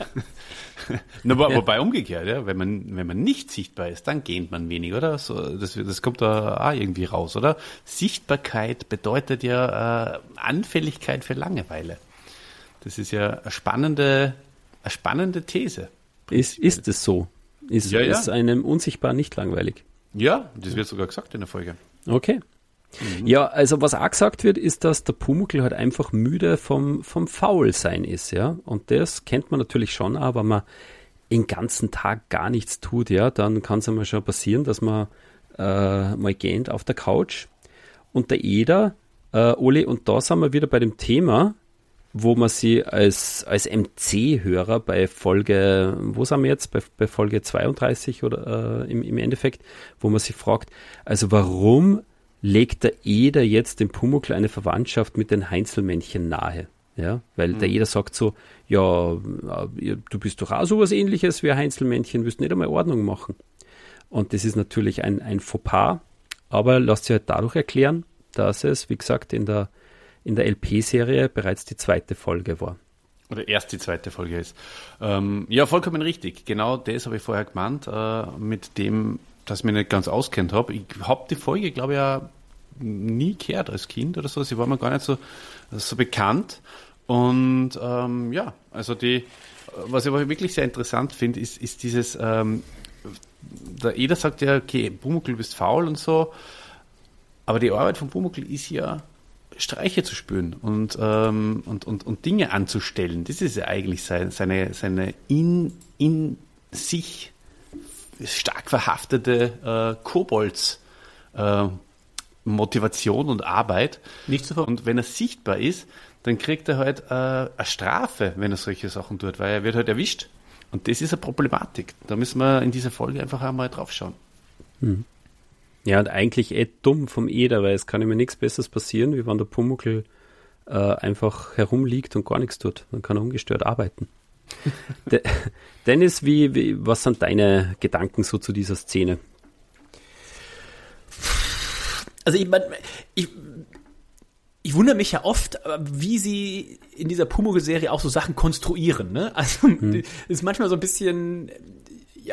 Speaker 1: Na, ja. Wobei umgekehrt, ja, wenn man, wenn man nicht sichtbar ist, dann gähnt man wenig, oder? So, das, das kommt da auch irgendwie raus, oder? Sichtbarkeit bedeutet ja äh, Anfälligkeit für Langeweile. Das ist ja eine spannende, eine spannende These.
Speaker 2: Ist, ist es so? Ist,
Speaker 1: ja, ja.
Speaker 2: ist einem unsichtbar nicht langweilig?
Speaker 1: Ja, das wird sogar gesagt in der Folge.
Speaker 2: Okay. Mhm. Ja, also was auch gesagt wird, ist, dass der Pumuckl halt einfach müde vom, vom Faulsein ist, ja. Und das kennt man natürlich schon auch, wenn man den ganzen Tag gar nichts tut, ja, dann kann es einmal schon passieren, dass man äh, mal gähnt auf der Couch. Und der Eder, äh, Oli, und da sind wir wieder bei dem Thema, wo man sie als, als M C-Hörer bei Folge, wo sind wir jetzt, bei, bei Folge zweiunddreißig oder äh, im, im Endeffekt, wo man sich fragt, also warum legt der Eder jetzt dem Pumuckl eine Verwandtschaft mit den Heinzelmännchen nahe? Ja, weil mhm. der Eder sagt so, ja, du bist doch auch sowas Ähnliches wie ein Heinzelmännchen, wirst nicht einmal Ordnung machen. Und das ist natürlich ein, ein Fauxpas, aber lasst sich halt dadurch erklären, dass es, wie gesagt, in der, in der L P-Serie bereits die zweite Folge war.
Speaker 1: Oder erst die zweite Folge ist. Ähm, ja, vollkommen richtig. Genau das habe ich vorher gemeint, äh, mit dem, dass ich mich nicht ganz auskennt habe. Ich habe die Folge, glaube ich, ja nie gehört als Kind oder so. Sie war mir gar nicht so, so bekannt. Und ähm, ja, also die, was ich aber wirklich sehr interessant finde, ist, ist dieses, ähm, der Eder sagt ja, okay, Pumuckl, du bist faul und so, aber die Arbeit von Pumuckl ist ja, Streiche zu spüren und, ähm, und, und, und Dinge anzustellen. Das ist ja eigentlich seine, seine, seine in, in sich stark verhaftete äh, Kobolds äh, Motivation und Arbeit.
Speaker 3: Nicht zu ver-
Speaker 1: und wenn er sichtbar ist, dann kriegt er halt äh, eine Strafe, wenn er solche Sachen tut, weil er wird halt erwischt. Und das ist eine Problematik. Da müssen wir in dieser Folge einfach einmal drauf schauen.
Speaker 2: Hm. Ja, und eigentlich eh dumm vom Eder, weil es kann immer nichts Besseres passieren, wie wenn der Pumuckl äh, einfach herumliegt und gar nichts tut. Dann kann er ungestört arbeiten. De- Dennis, wie, wie, was sind deine Gedanken so zu dieser Szene?
Speaker 3: Also ich, mein, ich, ich wundere mich ja oft, wie sie in dieser Pumuckl-Serie auch so Sachen konstruieren. Ne? Also hm. ist manchmal so ein bisschen, ja,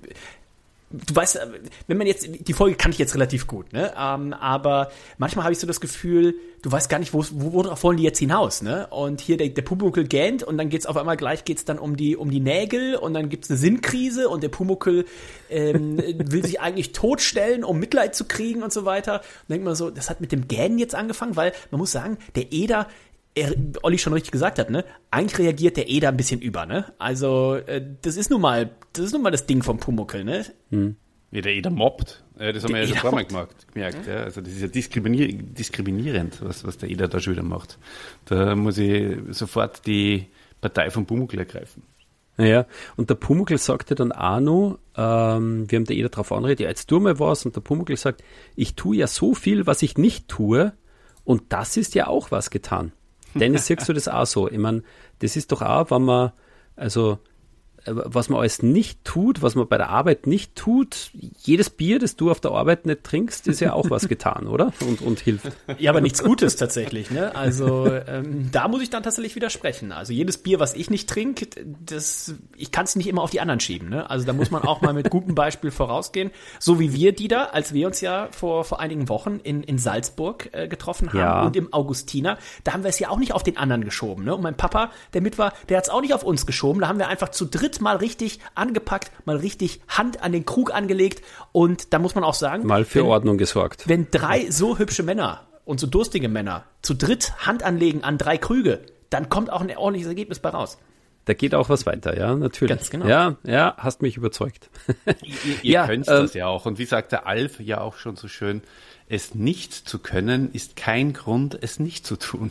Speaker 3: du weißt, wenn man jetzt, die Folge kannte ich jetzt relativ gut, ne? Ähm, aber manchmal habe ich so das Gefühl, du weißt gar nicht, wo, worauf wollen die jetzt hinaus, ne? Und hier der, der Pumuckl gähnt und dann geht's auf einmal gleich geht's dann um die um die Nägel und dann gibt's eine Sinnkrise und der Pumuckl ähm, will sich eigentlich totstellen, um Mitleid zu kriegen und so weiter. Und denkt man so, das hat mit dem Gähnen jetzt angefangen, weil man muss sagen, der Eder, er, Olli schon richtig gesagt hat, ne? Eigentlich reagiert der Eder ein bisschen über, ne? Also, äh, das ist nun mal, das ist nun mal das Ding vom Pumuckl, ne?
Speaker 2: Hm.
Speaker 1: Ja, der Eder mobbt. Äh, das haben
Speaker 3: Der
Speaker 1: wir ja schon
Speaker 3: Eder
Speaker 1: ein paar Mal
Speaker 3: mobbt.
Speaker 1: gemerkt, gemerkt. Ja. Also, das ist ja diskriminier- diskriminierend, was, was der Eder da schon wieder macht. Da muss ich sofort die Partei vom Pumuckl ergreifen.
Speaker 2: Naja, und der Pumuckl sagte dann auch noch, ähm, wir haben der Eder darauf anredet, ja, jetzt tu mal was, und der Pumuckl sagt, ich tue ja so viel, was ich nicht tue, und das ist ja auch was getan. Dennis, siehst du das auch so? Ich meine, das ist doch auch, wenn man, also, was man alles nicht tut, was man bei der Arbeit nicht tut, jedes Bier, das du auf der Arbeit nicht trinkst, ist ja auch was getan, oder? Und, und hilft.
Speaker 3: Ja, aber nichts Gutes tatsächlich, ne? Also ähm, da muss ich dann tatsächlich widersprechen. Also jedes Bier, was ich nicht trinke, das, ich kann es nicht immer auf die anderen schieben, ne? Also da muss man auch mal mit gutem Beispiel vorausgehen. So wie wir, die da, als wir uns ja vor vor einigen Wochen in in Salzburg äh, getroffen haben
Speaker 2: Ja.
Speaker 3: und im Augustiner, da haben wir es ja auch nicht auf den anderen geschoben, ne? Und mein Papa, der mit war, der hat es auch nicht auf uns geschoben. Da haben wir einfach zu dritt mal richtig angepackt, mal richtig Hand an den Krug angelegt und da muss man auch sagen,
Speaker 2: Mal für
Speaker 3: wenn,
Speaker 2: Ordnung gesorgt.
Speaker 3: wenn drei so hübsche Männer und so durstige Männer zu dritt Hand anlegen an drei Krüge, dann kommt auch ein ordentliches Ergebnis bei raus.
Speaker 2: Da geht auch was weiter, ja, natürlich.
Speaker 3: Ganz genau.
Speaker 2: Ja, ja, hast mich überzeugt.
Speaker 1: Ihr, ihr
Speaker 2: Ja,
Speaker 1: könnt
Speaker 2: ähm,
Speaker 1: das ja auch. Und wie sagt der Alf ja auch schon so schön, es nicht zu können, ist kein Grund, es nicht zu tun.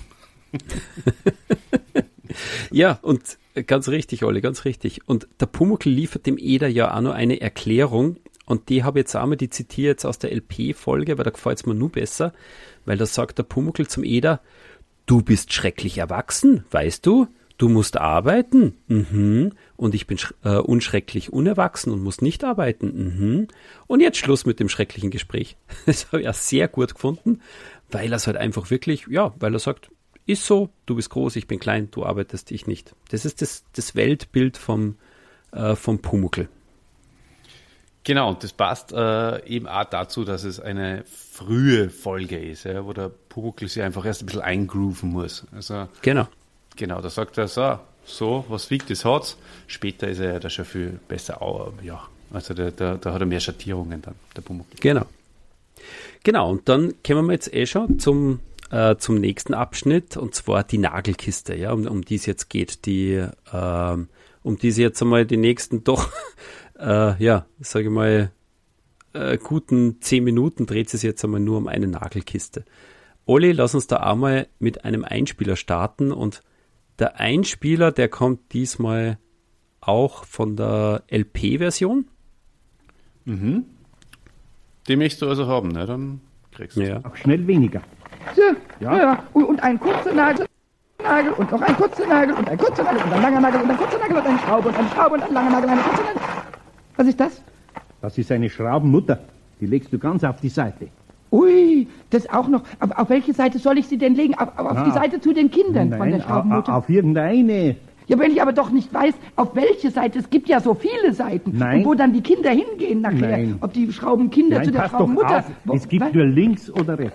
Speaker 2: Ja, und ganz richtig, Olli, ganz richtig. Und der Pumuckl liefert dem Eder ja auch noch eine Erklärung, und die habe ich jetzt einmal, die zitiere jetzt aus der L P-Folge, weil da gefällt es mir nur besser, weil da sagt der Pumuckl zum Eder, du bist schrecklich erwachsen, weißt du? Du musst arbeiten. Mhm. Und ich bin sch- äh, unschrecklich unerwachsen und muss nicht arbeiten. Mhm. Und jetzt Schluss mit dem schrecklichen Gespräch. Das habe ich auch sehr gut gefunden, weil er es halt einfach wirklich, ja, weil er sagt, ist so, du bist groß, ich bin klein, du arbeitest, ich nicht. Das ist das, das Weltbild vom, äh, vom Pumuckl.
Speaker 1: Genau, und das passt äh, eben auch dazu, dass es eine frühe Folge ist, ja, wo der Pumuckl sich einfach erst ein bisschen eingrooven muss. Also
Speaker 2: Genau.
Speaker 1: genau, da sagt er so, so, was wiegt, das hat's. Später ist er ja da schon viel besser, auch, ja, also da, da, da hat er mehr Schattierungen dann, der Pumuckl.
Speaker 2: Genau. Genau, und dann kommen wir jetzt eh schon zum, äh, zum nächsten Abschnitt, und zwar die Nagelkiste, ja, um, um die es jetzt geht, die, ähm, um die es jetzt einmal die nächsten doch, äh, ja, sage ich mal, äh, guten zehn Minuten dreht es jetzt einmal nur um eine Nagelkiste. Olli, lass uns da einmal mit einem Einspieler starten, und der Einspieler, der kommt diesmal auch von der L P-Version.
Speaker 1: Mhm. Die möchtest du also haben, ne? Dann kriegst du
Speaker 2: Ja.
Speaker 4: Auch schnell weniger.
Speaker 5: So, ja, ja. Und, und ein kurzer Nagel, Nagel und noch ein kurzer Nagel und ein kurzer Nagel und ein langer Nagel und ein kurzer Nagel und eine Schraube und eine Schraube und ein langer Nagel und eine kurze Nagel. Was ist das?
Speaker 4: Das ist eine Schraubenmutter. Die legst du ganz auf die Seite.
Speaker 5: Ui, das auch noch. Aber auf welche Seite soll ich sie denn legen? Auf, auf
Speaker 4: Ah.
Speaker 5: die Seite zu den Kindern von der
Speaker 4: Nein,
Speaker 5: Schraubenmutter?
Speaker 4: auf irgendeine.
Speaker 5: Ja, wenn ich aber doch nicht weiß, auf welche Seite. Es gibt ja so viele Seiten.
Speaker 4: Nein.
Speaker 5: Und wo dann die Kinder hingehen nachher.
Speaker 4: Nein.
Speaker 5: Ob die Schraubenkinder
Speaker 4: Nein,
Speaker 5: zu der
Speaker 4: pass doch
Speaker 5: Schraubenmutter.
Speaker 4: auf.
Speaker 5: Wo-
Speaker 4: Es gibt
Speaker 5: was?
Speaker 4: nur links oder rechts.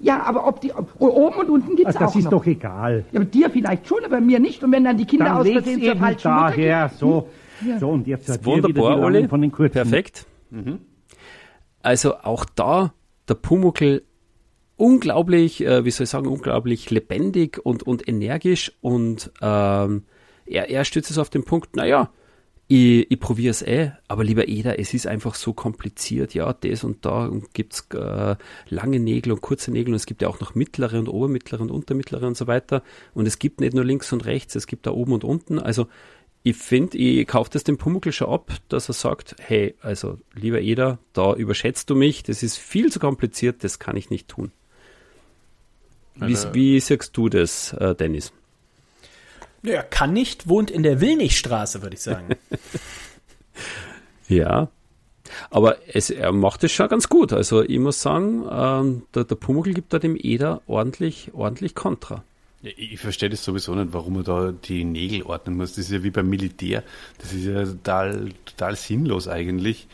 Speaker 5: Ja, aber ob die, ob, oben und unten gibt's
Speaker 4: Ach, das
Speaker 5: auch
Speaker 4: ist
Speaker 5: noch.
Speaker 4: doch egal.
Speaker 5: Ja, aber dir vielleicht schon, aber mir nicht. Und wenn dann die Kinder
Speaker 4: Dann
Speaker 5: aus
Speaker 4: leg's
Speaker 5: Versehen zur
Speaker 4: eben
Speaker 5: falschen Mutter
Speaker 4: daher,
Speaker 5: gehen.
Speaker 4: so.
Speaker 5: Ja.
Speaker 4: So, und jetzt hat
Speaker 2: Wunderbar, Olli.
Speaker 4: von den kurzen.
Speaker 2: Perfekt. Mhm. Also auch da der Pumuckl unglaublich, äh, wie soll ich sagen, unglaublich lebendig und, und energisch und ähm, er, er stützt es auf den Punkt, naja, ich, ich probiere es eh, aber lieber Eder, es ist einfach so kompliziert, ja, das und da gibt es äh, lange Nägel und kurze Nägel und es gibt ja auch noch mittlere und obermittlere und untermittlere und so weiter und es gibt nicht nur links und rechts, es gibt da oben und unten, also ich finde, ich kaufe das dem Pumuckl schon ab, dass er sagt, hey, also lieber Eder, da überschätzt du mich, das ist viel zu kompliziert, das kann ich nicht tun. Wie, wie siehst du das, äh, Dennis?
Speaker 3: Naja, kann nicht, wohnt in der Willnichstraße, würde ich sagen.
Speaker 2: Ja, aber es, er macht es schon ganz gut. Also ich muss sagen, ähm, der, der Pumuckl gibt da dem Eder ordentlich, ordentlich Kontra.
Speaker 1: Ja, ich verstehe das sowieso nicht, warum man da die Nägel ordnen muss. Das ist ja wie beim Militär. Das ist ja total, total sinnlos eigentlich.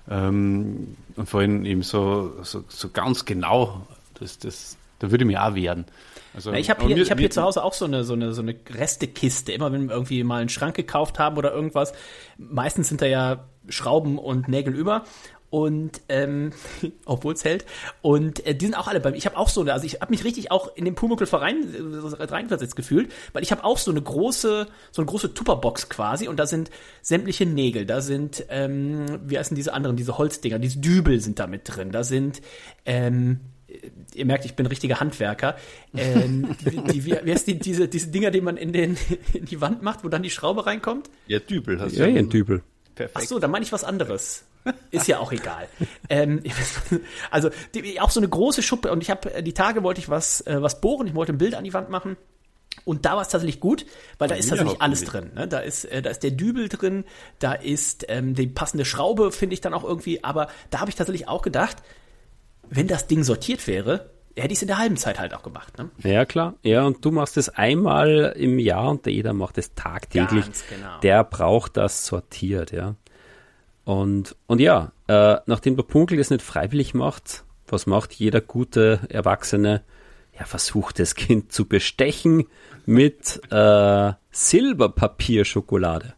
Speaker 1: Ähm, und vor allem eben so, so, so ganz genau, das, das, da würde ich mich auch wehren. Also,
Speaker 3: Na, ich habe hier, ich hab hier zu Hause auch so eine, so eine, so eine Restekiste. Immer wenn wir irgendwie mal einen Schrank gekauft haben oder irgendwas, meistens sind da ja Schrauben und Nägel über. Und ähm, obwohl es hält. Und äh, die sind auch alle bei mir. Ich habe auch so eine, also ich habe mich richtig auch in den Pumuckl rein, äh, reinversetzt gefühlt, weil ich habe auch so eine große, so eine große Tupperbox quasi und da sind sämtliche Nägel, da sind, ähm, wie heißen diese anderen, diese Holzdinger, diese Dübel sind da mit drin, da sind, ähm, ihr merkt, ich bin ein richtiger Handwerker. Ähm, die, die, wie, wie heißt die, diese, diese Dinger, die man in, den, in die Wand macht, wo dann die Schraube reinkommt?
Speaker 1: Ja, Dübel hast du.
Speaker 2: Ja, ja, ein Dübel.
Speaker 1: Perfekt.
Speaker 3: Ach so, dann meine ich was anderes. Ist ja auch egal. ähm, also die, auch so eine große Schuppe und ich habe die Tage wollte ich was äh, was bohren, ich wollte ein Bild an die Wand machen und da war es tatsächlich gut, weil da ist tatsächlich alles drin. Ne? Da ist äh, da ist der Dübel drin, da ist ähm, die passende Schraube, finde ich dann auch irgendwie. Aber da habe ich tatsächlich auch gedacht, wenn das Ding sortiert wäre, hätte ich es in der halben Zeit halt auch gemacht. Ne?
Speaker 2: Ja, klar. Ja, und du machst es einmal im Jahr und der Eder macht es tagtäglich.
Speaker 3: Ganz genau.
Speaker 2: Der braucht das sortiert, ja. Und, und ja, äh, nachdem der Pumuckl das nicht freiwillig macht, was macht jeder gute Erwachsene? Ja, versucht das Kind zu bestechen mit äh, Silberpapierschokolade.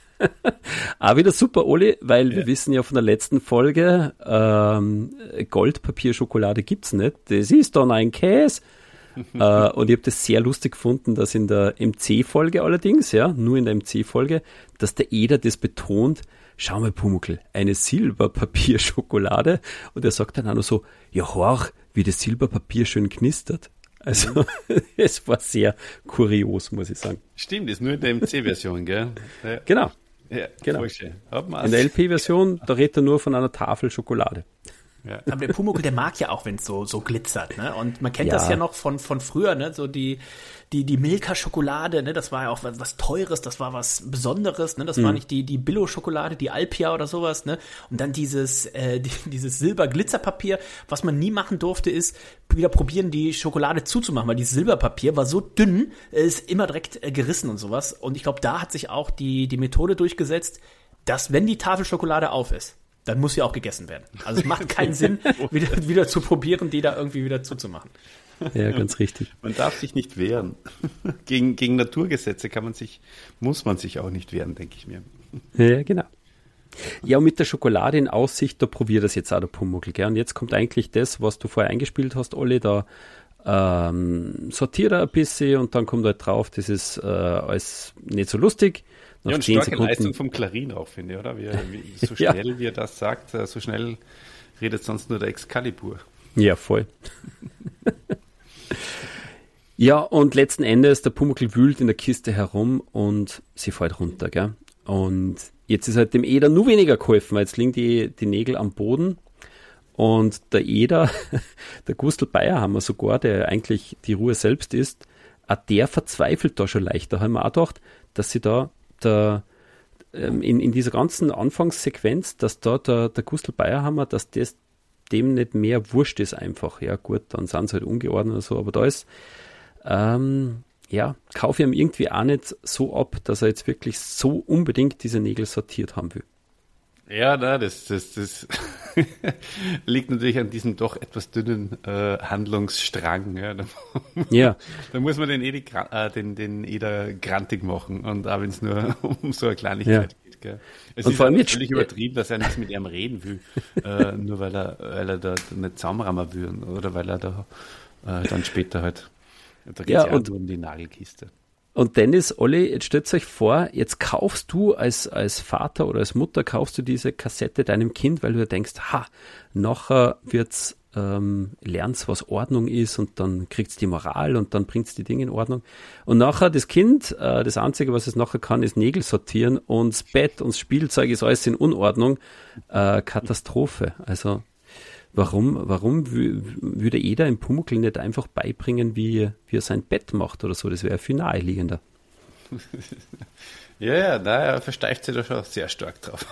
Speaker 2: Aber wieder super, Oli, weil ja. wir wissen ja von der letzten Folge, ähm, Goldpapierschokolade gibt's nicht. Das ist dann ein Käse. äh, und ich habe das sehr lustig gefunden, dass in der M C-Folge allerdings, ja, nur in der M C-Folge, dass der Eder das betont, schau mal, Pumuckl, eine Silberpapierschokolade. Und er sagt dann auch noch so, ja, horch, wie das Silberpapier schön knistert. Also, es war sehr kurios, muss ich sagen.
Speaker 1: Stimmt, ist nur in der M C-Version, gell? Ja.
Speaker 2: Genau.
Speaker 1: Ja,
Speaker 2: genau.
Speaker 1: Voll schön.
Speaker 2: In der L P-Version, da redet er nur von einer Tafel Schokolade.
Speaker 1: Ja.
Speaker 3: Aber der Pumuckl, der mag ja auch, wenn es so, so glitzert, ne? Und man kennt
Speaker 2: Ja.
Speaker 3: das ja noch von, von früher, ne? So die, die, die Milka-Schokolade, ne? Das war ja auch was, was Teures, das war was Besonderes, ne? Das
Speaker 2: Mhm.
Speaker 3: war nicht die, die Billo-Schokolade, die Alpia oder sowas, ne? Und dann dieses, äh, die, dieses Silber-Glitzerpapier, was man nie machen durfte, ist wieder probieren, die Schokolade zuzumachen, weil dieses Silberpapier war so dünn, äh, ist immer direkt äh, gerissen und sowas. Und ich glaube, da hat sich auch die, die Methode durchgesetzt, dass wenn die Tafel Schokolade auf ist, dann muss sie auch gegessen werden. Also es macht keinen Sinn, wieder, wieder zu probieren, die da irgendwie wieder zuzumachen.
Speaker 2: Ja, ganz richtig.
Speaker 1: Man darf sich nicht wehren. Gegen, gegen Naturgesetze kann man sich, muss man sich auch nicht wehren, denke ich mir.
Speaker 2: Ja, genau. Ja, und mit der Schokolade in Aussicht, da probiert das jetzt auch der Pumuckl, gell? Und jetzt kommt eigentlich das, was du vorher eingespielt hast, Olli, da ähm, sortiert er ein bisschen und dann kommt halt drauf, das ist äh, alles nicht so lustig. Nach
Speaker 1: Ja, und
Speaker 2: zehn
Speaker 1: starke
Speaker 2: Sekunden,
Speaker 1: Leistung vom Klarin auch, finde ich, oder? Wie, wie, so
Speaker 2: Ja.
Speaker 1: schnell wie er das sagt, so schnell redet sonst nur der Excalibur.
Speaker 2: Ja, voll. Ja, und letzten Endes, der Pumuckl wühlt in der Kiste herum und sie fällt runter, gell? Und jetzt ist halt dem Eder nur weniger geholfen, weil jetzt liegen die, die Nägel am Boden und der Eder, der Gustl Bayerhammer sogar, der eigentlich die Ruhe selbst ist, auch der verzweifelt da schon leicht. Da haben wir auch gedacht, dass sie da der, ähm, in, in dieser ganzen Anfangssequenz, dass da der, der Gustl Bayerhammer, dass das dem nicht mehr wurscht ist einfach. Ja gut, dann sind sie halt ungeordnet oder so, aber da ist, ähm, ja, kaufe ich ihm irgendwie auch nicht so ab, dass er jetzt wirklich so unbedingt diese Nägel sortiert haben will.
Speaker 1: Ja, na, das, das, das liegt natürlich an diesem doch etwas dünnen äh, Handlungsstrang. Ja. Da,
Speaker 2: Ja.
Speaker 1: da muss man den Edi, äh, den, den Eder grantig machen und auch wenn es nur um so eine Kleinigkeit
Speaker 2: Ja.
Speaker 1: geht. Gell. Es
Speaker 2: Und
Speaker 1: ist
Speaker 2: vor allem
Speaker 1: ja
Speaker 2: jetzt-
Speaker 1: völlig übertrieben, dass er nichts mit ihm reden will, äh, nur weil er, weil er da nicht zusammenrammen will oder weil er da äh, dann später halt, da geht
Speaker 2: Ja,
Speaker 1: es ja,
Speaker 2: und-
Speaker 1: nur um die Nagelkiste.
Speaker 2: Und Dennis, Olli, jetzt stellt euch vor, jetzt kaufst du als, als Vater oder als Mutter, kaufst du diese Kassette deinem Kind, weil du dir denkst, ha, nachher wird's, ähm, lernt's, was Ordnung ist und dann kriegt's die Moral und dann bringt's die Dinge in Ordnung. Und nachher das Kind, äh, das Einzige, was es nachher kann, ist Nägel sortieren und das Bett und das Spielzeug ist alles in Unordnung. Äh, Katastrophe. Also, Warum, warum wü- würde jeder im Pumuckl nicht einfach beibringen, wie, wie er sein Bett macht oder so? Das wäre viel naheliegender.
Speaker 1: Ja, ja, na, er versteift sich da schon sehr stark drauf.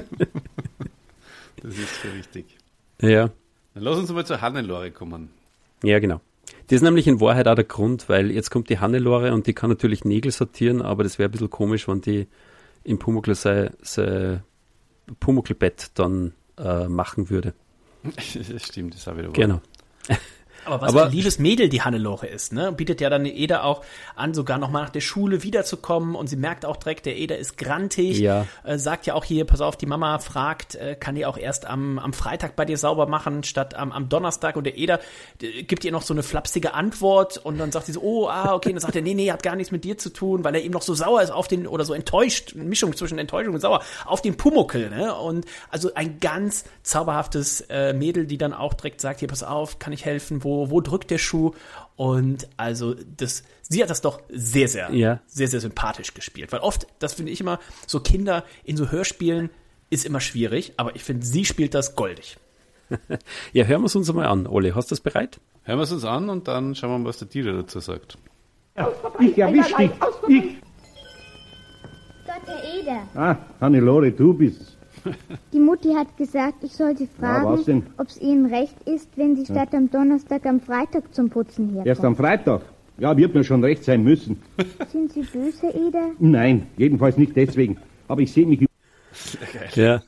Speaker 1: Das ist schon richtig.
Speaker 2: Ja,
Speaker 1: Dann lass uns mal zur Hannelore kommen.
Speaker 2: ja, genau. Das ist nämlich in Wahrheit auch der Grund, weil jetzt kommt die Hannelore und die kann natürlich Nägel sortieren, aber das wäre ein bisschen komisch, wenn die im Pumuckl sein, sein Pumuckl-Bett dann äh, machen würde.
Speaker 1: Das stimmt, das habe ich
Speaker 2: Genau.
Speaker 3: Aber was
Speaker 2: Aber-
Speaker 3: für ein liebes Mädel die Hannelore ist, ne? Bietet ja dann Eder auch an, sogar nochmal nach der Schule wiederzukommen und sie merkt auch direkt, der Eder ist grantig,
Speaker 2: Ja.
Speaker 3: äh, sagt ja auch hier, pass auf, die Mama fragt, äh, kann die auch erst am, am Freitag bei dir sauber machen, statt am, am Donnerstag und der Eder äh, gibt ihr noch so eine flapsige Antwort und dann sagt sie so, oh, ah, okay, und dann sagt er, nee, nee, hat gar nichts mit dir zu tun, weil er eben noch so sauer ist auf den, oder so enttäuscht, eine Mischung zwischen Enttäuschung und sauer, auf den Pumuckl, ne? Und also ein ganz zauberhaftes äh, Mädel, die dann auch direkt sagt, hier, pass auf, kann ich helfen, wo, wo drückt der Schuh? Und also das, sie hat das doch sehr, sehr,
Speaker 2: Ja.
Speaker 3: sehr, sehr sympathisch gespielt. Weil oft, das finde ich immer, so Kinder in so Hörspielen ist immer schwierig, aber ich finde, sie spielt das goldig.
Speaker 2: Ja, hören wir es uns mal an. Olli, hast du das bereit?
Speaker 1: Hören wir es uns an und dann schauen wir mal, was der Dieter dazu sagt.
Speaker 4: Ich erwisch dich. Ich.
Speaker 8: Gott, Herr Eder.
Speaker 4: Ah, Hannelore, du bist's.
Speaker 8: Die Mutti hat gesagt, ich sollte
Speaker 4: was denn?
Speaker 8: fragen, ob es Ihnen recht ist, wenn Sie statt am Donnerstag am Freitag zum Putzen
Speaker 4: Erst am
Speaker 8: herkommen.
Speaker 4: Freitag. Ja, wird mir schon recht sein müssen.
Speaker 8: Sind Sie böse, Herr Eder?
Speaker 4: Nein, jedenfalls nicht deswegen. Aber ich sehe mich...
Speaker 2: Ja.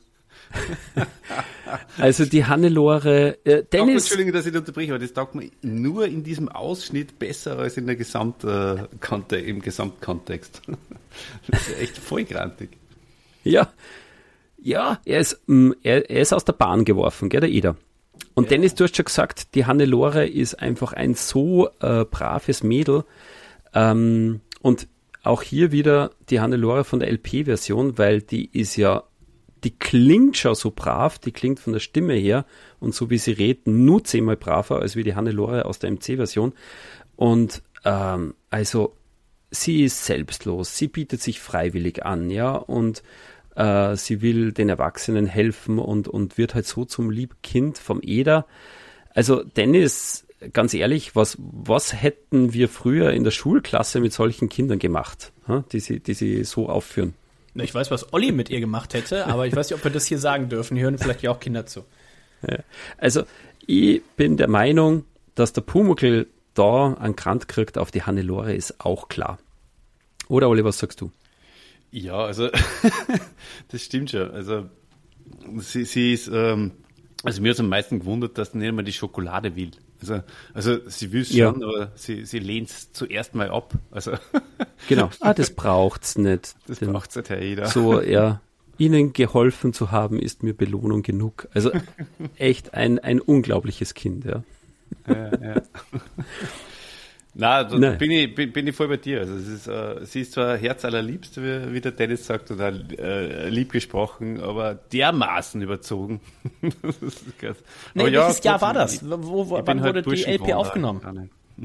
Speaker 2: Also die Hannelore, äh,
Speaker 1: Doch,
Speaker 2: Dennis,
Speaker 1: Entschuldigung, dass ich dich unterbreche, aber das taugt mir nur in diesem Ausschnitt besser als in der Gesamt, äh, Konte, im Gesamtkontext. Das ist echt voll grantig.
Speaker 2: ja, ja, er ist, mh, er, er ist aus der Bahn geworfen, gell, der Eder. Und Dennis, du hast schon gesagt, die Hannelore ist einfach ein so äh, braves Mädel. Ähm, und auch hier wieder die Hannelore von der L P-Version, weil die ist ja, die klingt schon so brav, die klingt von der Stimme her und so wie sie redet, nur zehnmal braver als wie die Hannelore aus der M C-Version. Und ähm, also sie ist selbstlos, sie bietet sich freiwillig an, ja, und äh, sie will den Erwachsenen helfen und, und wird halt so zum lieben Kind vom Eder. Also Dennis, ganz ehrlich, was, was hätten wir früher in der Schulklasse mit solchen Kindern gemacht, hm, die, sie, die sie so aufführen?
Speaker 3: Na, ich weiß, was Olli mit ihr gemacht hätte, aber ich weiß nicht, ob wir das hier sagen dürfen. Hier hören vielleicht ja auch Kinder zu.
Speaker 2: Ja. Also ich bin der Meinung, dass der Pumuckl da einen Grant kriegt auf die Hannelore, ist auch klar. Oder Olli, was sagst du?
Speaker 1: Ja, also das stimmt schon. Also sie, sie ist, ähm, also mir hat es am meisten gewundert, dass sie nicht einmal die Schokolade will. Also, also sie will es
Speaker 2: Ja.
Speaker 1: schon, aber sie, sie lehnt es zuerst mal ab. Also
Speaker 2: Genau. Ah, das braucht's nicht.
Speaker 1: das
Speaker 2: Den-
Speaker 1: braucht es halt jeder.
Speaker 2: So, ja, ihnen geholfen zu haben, ist mir Belohnung genug. Also echt ein, ein unglaubliches Kind, ja.
Speaker 1: Ja, ja. Na, da
Speaker 2: Nein.
Speaker 1: bin ich, bin, bin ich voll bei dir. Also es ist, äh, sie ist zwar herzallerliebst, wie, wie der Dennis sagt, oder äh, lieb gesprochen, aber dermaßen überzogen. Das ist krass.
Speaker 3: Nee,
Speaker 1: Aber ja,
Speaker 3: welches Jahr war
Speaker 1: trotzdem,
Speaker 3: das? Wo, wo,
Speaker 1: ich
Speaker 3: wann
Speaker 1: bin halt
Speaker 3: wurde die L P
Speaker 1: Burschenfrau,
Speaker 3: aufgenommen?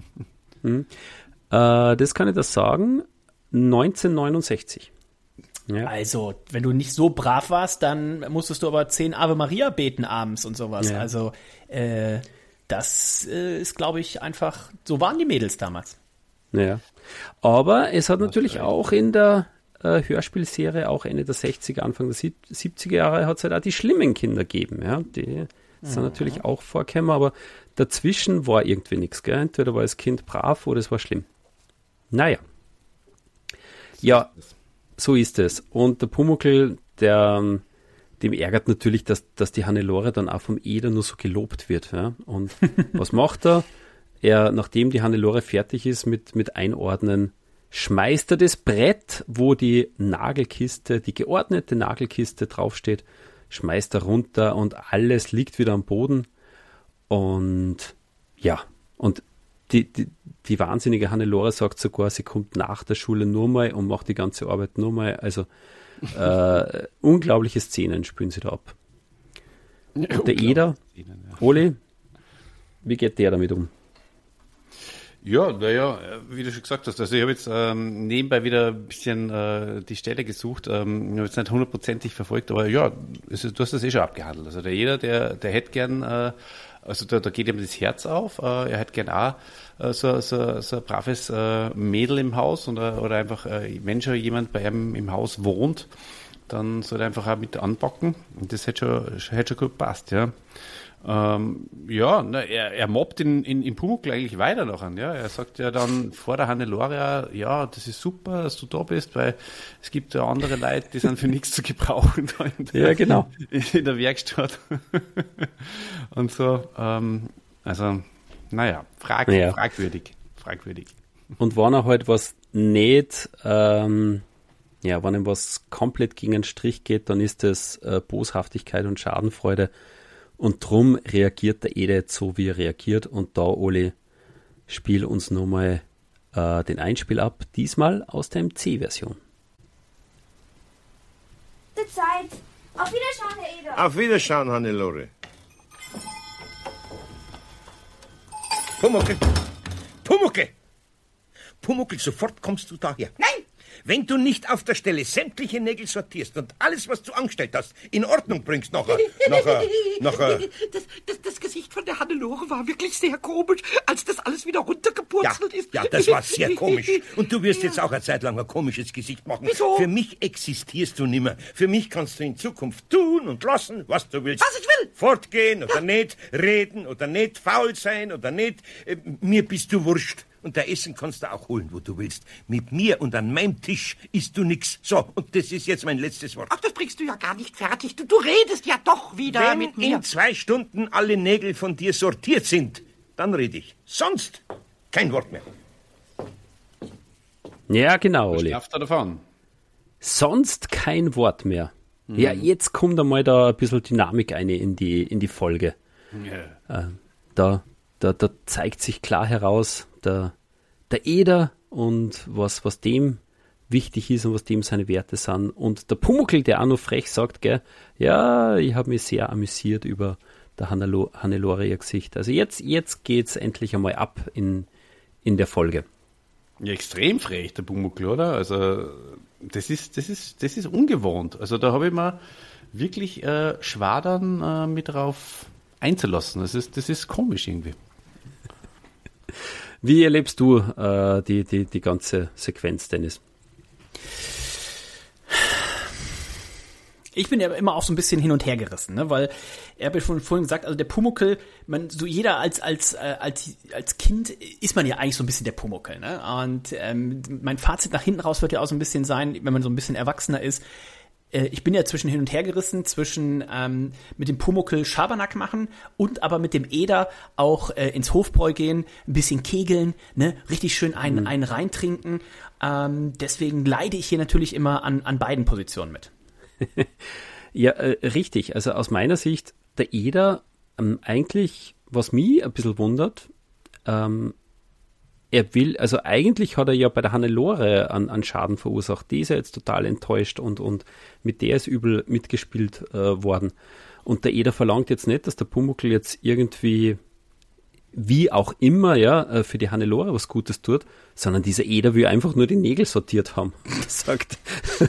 Speaker 1: da.
Speaker 2: Äh, das kann ich das sagen. neunzehnhundertneunundsechzig. Ja.
Speaker 3: Also, wenn du nicht so brav warst, dann musstest du aber zehn Ave Maria beten abends und sowas.
Speaker 2: Ja.
Speaker 3: Also, äh, das äh, ist, glaube ich, einfach, so waren die Mädels damals.
Speaker 2: Ja. Aber es hat natürlich auch in der äh, Hörspielserie, auch Ende der sechziger, Anfang der sieb- siebziger Jahre, hat es halt auch die schlimmen Kinder gegeben. Ja? Die sind natürlich auch vorgekommen, aber dazwischen war irgendwie nichts. Gell? Entweder war das Kind brav oder es war schlimm. Naja. Ja, so ist es. Und der Pumuckl, der, dem ärgert natürlich, dass, dass die Hannelore dann auch vom Eder nur so gelobt wird. Ja? Und was macht er? Er, nachdem die Hannelore fertig ist mit, mit Einordnen, schmeißt er das Brett, wo die Nagelkiste, die geordnete Nagelkiste draufsteht, schmeißt er runter und alles liegt wieder am Boden. Und ja, und die, die, die wahnsinnige Hannelore sagt sogar, sie kommt nach der Schule nur mal und macht die ganze Arbeit nur mal. Also äh, unglaubliche Szenen spielen sie da ab. Und der Eder, Szenen, ja. Oli, wie geht der damit um?
Speaker 1: Ja, naja, wie du schon gesagt hast, also ich habe jetzt ähm, nebenbei wieder ein bisschen äh, die Stelle gesucht, ähm, ich habe jetzt nicht hundertprozentig verfolgt, aber ja, es ist, du hast das eh schon abgehandelt. Also der jeder, der, der hätte gern, äh, also da, da geht ihm das Herz auf, äh, er hätte gern auch äh, so, so, so ein braves äh, Mädel im Haus oder, oder einfach, äh, wenn schon jemand bei ihm im Haus wohnt, dann soll er einfach auch mit anpacken und das hätte schon, hätte schon gut gepasst, ja. Ähm, ja, na, er, er mobbt in, in, in Pumuckl eigentlich weiter noch an. Ja? Er sagt ja dann vor der Hannelore, ja, das ist super, dass du da bist, weil es gibt ja andere Leute, die sind für nichts zu gebrauchen da in der,
Speaker 2: ja, genau.
Speaker 1: in der Werkstatt. Und so, ähm, also, naja, frag, naja. fragwürdig, fragwürdig.
Speaker 2: Und wenn er halt was nicht, ähm, ja, wenn ihm was komplett gegen den Strich geht, dann ist das äh, Boshaftigkeit und Schadenfreude. Und drum reagiert der Eder jetzt so, wie er reagiert. Und da, Oli, spiel uns nochmal äh, den Einspiel ab. Diesmal aus der M C-Version.
Speaker 9: Die Zeit. Auf Wiederschauen, Herr Eder.
Speaker 7: Auf Wiederschauen, Hannelore. Pumuckl! Pumuckl! Pumuckl, sofort kommst du daher.
Speaker 6: Nein!
Speaker 7: Wenn du nicht auf der Stelle sämtliche Nägel sortierst und alles, was du angestellt hast, in Ordnung bringst, nachher, nachher, nachher...
Speaker 6: Das, das, das Gesicht von der Hannelore war wirklich sehr komisch, als das alles wieder runtergepurzelt
Speaker 7: ja,
Speaker 6: ist.
Speaker 7: Ja, das war sehr komisch. Und du wirst ja. jetzt auch eine Zeit lang ein komisches Gesicht machen.
Speaker 6: Wieso?
Speaker 7: Für mich existierst du nimmer. Für mich kannst du in Zukunft tun und lassen, was du willst.
Speaker 6: Was ich will.
Speaker 7: Fortgehen oder
Speaker 6: ja.
Speaker 7: nicht, reden oder nicht, faul sein oder nicht. Äh, mir bist du wurscht. Und der Essen kannst du auch holen, wo du willst. Mit mir und an meinem Tisch isst du nix. So, und das ist jetzt mein letztes Wort.
Speaker 6: Ach, das bringst du ja gar nicht fertig. Du, du redest ja doch wieder
Speaker 7: Wenn
Speaker 6: mit mir.
Speaker 7: in zwei Stunden alle Nägel von dir sortiert sind, dann rede ich. Sonst kein Wort mehr.
Speaker 2: Ja, genau, Oli.
Speaker 1: Was er davon?
Speaker 2: Sonst kein Wort mehr. Mhm. Ja, jetzt kommt einmal da ein bisschen Dynamik eine in die, in die Folge.
Speaker 1: Ja.
Speaker 2: Äh, da, da, da zeigt sich klar heraus, der, der Eder und was, was dem wichtig ist und was dem seine Werte sind. Und der Pumuckl, der auch noch frech sagt, gell, ja, ich habe mich sehr amüsiert über der Hannelo- Hannelore ihr Gesicht. Also jetzt, jetzt geht's endlich einmal ab in, in der Folge.
Speaker 1: Ja, extrem frech, der Pumuckl, oder? Also das ist, das ist, das ist ungewohnt. Also da habe ich mir wirklich äh, Schwadern äh, mit drauf einzulassen. Das ist, das ist komisch irgendwie.
Speaker 2: Wie erlebst du äh, die, die, die ganze Sequenz, Dennis?
Speaker 3: Ich bin ja immer auch so ein bisschen hin und her gerissen, ne? Weil er hat ja schon vorhin gesagt, also der Pumuckl, man, so jeder als als äh, als als Kind ist man ja eigentlich so ein bisschen der Pumuckl, ne? Und ähm, mein Fazit nach hinten raus wird ja auch so ein bisschen sein, wenn man so ein bisschen erwachsener ist. Äh, ich bin ja zwischen hin und her gerissen, zwischen ähm, mit dem Pumuckl Schabernack machen und aber mit dem Eder auch äh, ins Hofbräu gehen, ein bisschen kegeln, ne? Richtig schön einen mhm. einen reintrinken. Ähm, deswegen leide ich hier natürlich immer an an beiden Positionen mit.
Speaker 2: Ja, äh, richtig. Also aus meiner Sicht, der Eder, ähm, eigentlich, was mich ein bisschen wundert, ähm, er will, also eigentlich hat er ja bei der Hannelore an, an Schaden verursacht. Die ist ja jetzt total enttäuscht und, und mit der ist übel mitgespielt äh, worden. Und der Eder verlangt jetzt nicht, dass der Pumuckl jetzt irgendwie, wie auch immer, ja, für die Hannelore was Gutes tut, sondern dieser Eder will einfach nur die Nägel sortiert haben. Er sagt,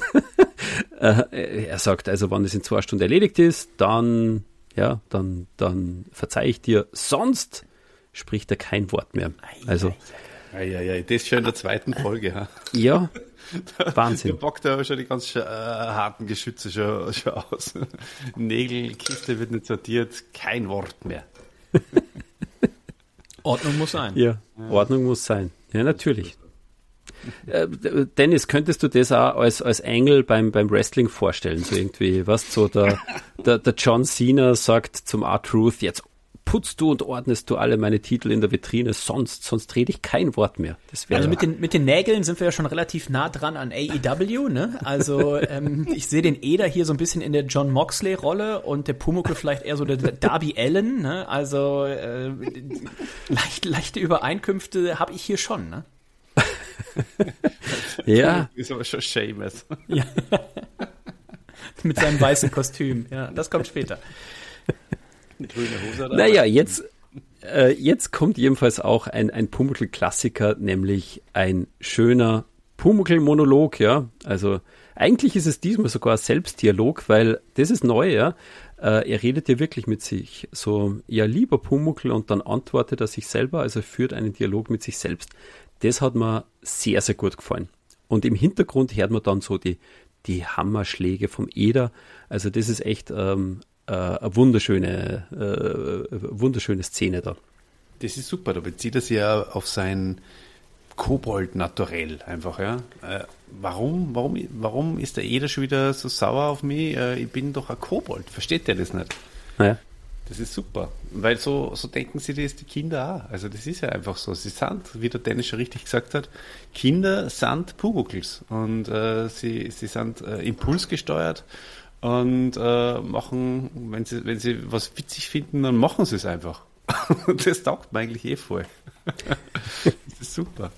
Speaker 2: er sagt, also wenn das in zwei Stunden erledigt ist, dann, ja, dann, dann verzeih ich dir. Sonst spricht er kein Wort mehr. Also,
Speaker 1: Eieiei, das ist schon in der zweiten Folge. Ha?
Speaker 2: Ja, Wahnsinn.
Speaker 1: Der packt ja schon die ganz äh, harten Geschütze schon, schon aus. Nägel, Kiste wird nicht sortiert, kein Wort mehr.
Speaker 3: Ordnung muss sein.
Speaker 2: Ja, Ordnung muss sein. Ja, natürlich. Äh, Dennis, könntest du das auch als, als Engel beim, beim Wrestling vorstellen? So irgendwie, was so der, der, der John Cena sagt zum R-Truth, jetzt putzt du und ordnest du alle meine Titel in der Vitrine, sonst, sonst rede ich kein Wort mehr. Das
Speaker 3: also mit den, mit den Nägeln sind wir ja schon relativ nah dran an A E W, ne? Also ähm, ich sehe den Eder hier so ein bisschen in der John Moxley-Rolle und der Pumuckl vielleicht eher so der Darby Allin, ne? Also äh, leicht, leichte Übereinkünfte habe ich hier schon, ne?
Speaker 2: Ja.
Speaker 1: Ist aber schon Seamus.
Speaker 3: Ja. Mit seinem weißen Kostüm, ja, das kommt später.
Speaker 1: Grüne Hose.
Speaker 2: Naja, jetzt, äh, jetzt kommt jedenfalls auch ein, ein Pumuckl-Klassiker, nämlich ein schöner Pumuckl-Monolog, ja. Also eigentlich ist es diesmal sogar ein Selbstdialog, weil das ist neu, ja. Äh, er redet ja wirklich mit sich. So, ja, lieber Pumuckl, und dann antwortet er sich selber, also er führt einen Dialog mit sich selbst. Das hat mir sehr, sehr gut gefallen. Und im Hintergrund hört man dann so die, die Hammerschläge vom Eder. Also das ist echt ähm, äh, eine wunderschöne, äh, wunderschöne Szene da.
Speaker 10: Das ist super, da bezieht er sich ja auf sein Kobold-Naturell einfach, ja. Äh, warum, warum, warum ist der Eder schon wieder so sauer auf mich? Äh, ich bin doch ein Kobold, versteht der das nicht?
Speaker 2: Ja.
Speaker 10: Das ist super, weil so, so denken sich das die Kinder auch. Also das ist ja einfach so. Sie sind, wie der Dennis schon richtig gesagt hat, Kinder sind Pumuckls und äh, sie, sie sind äh, impulsgesteuert und äh, machen, wenn sie, wenn sie was witzig finden, dann machen sie es einfach. Und das taugt mir eigentlich eh voll. Das ist super.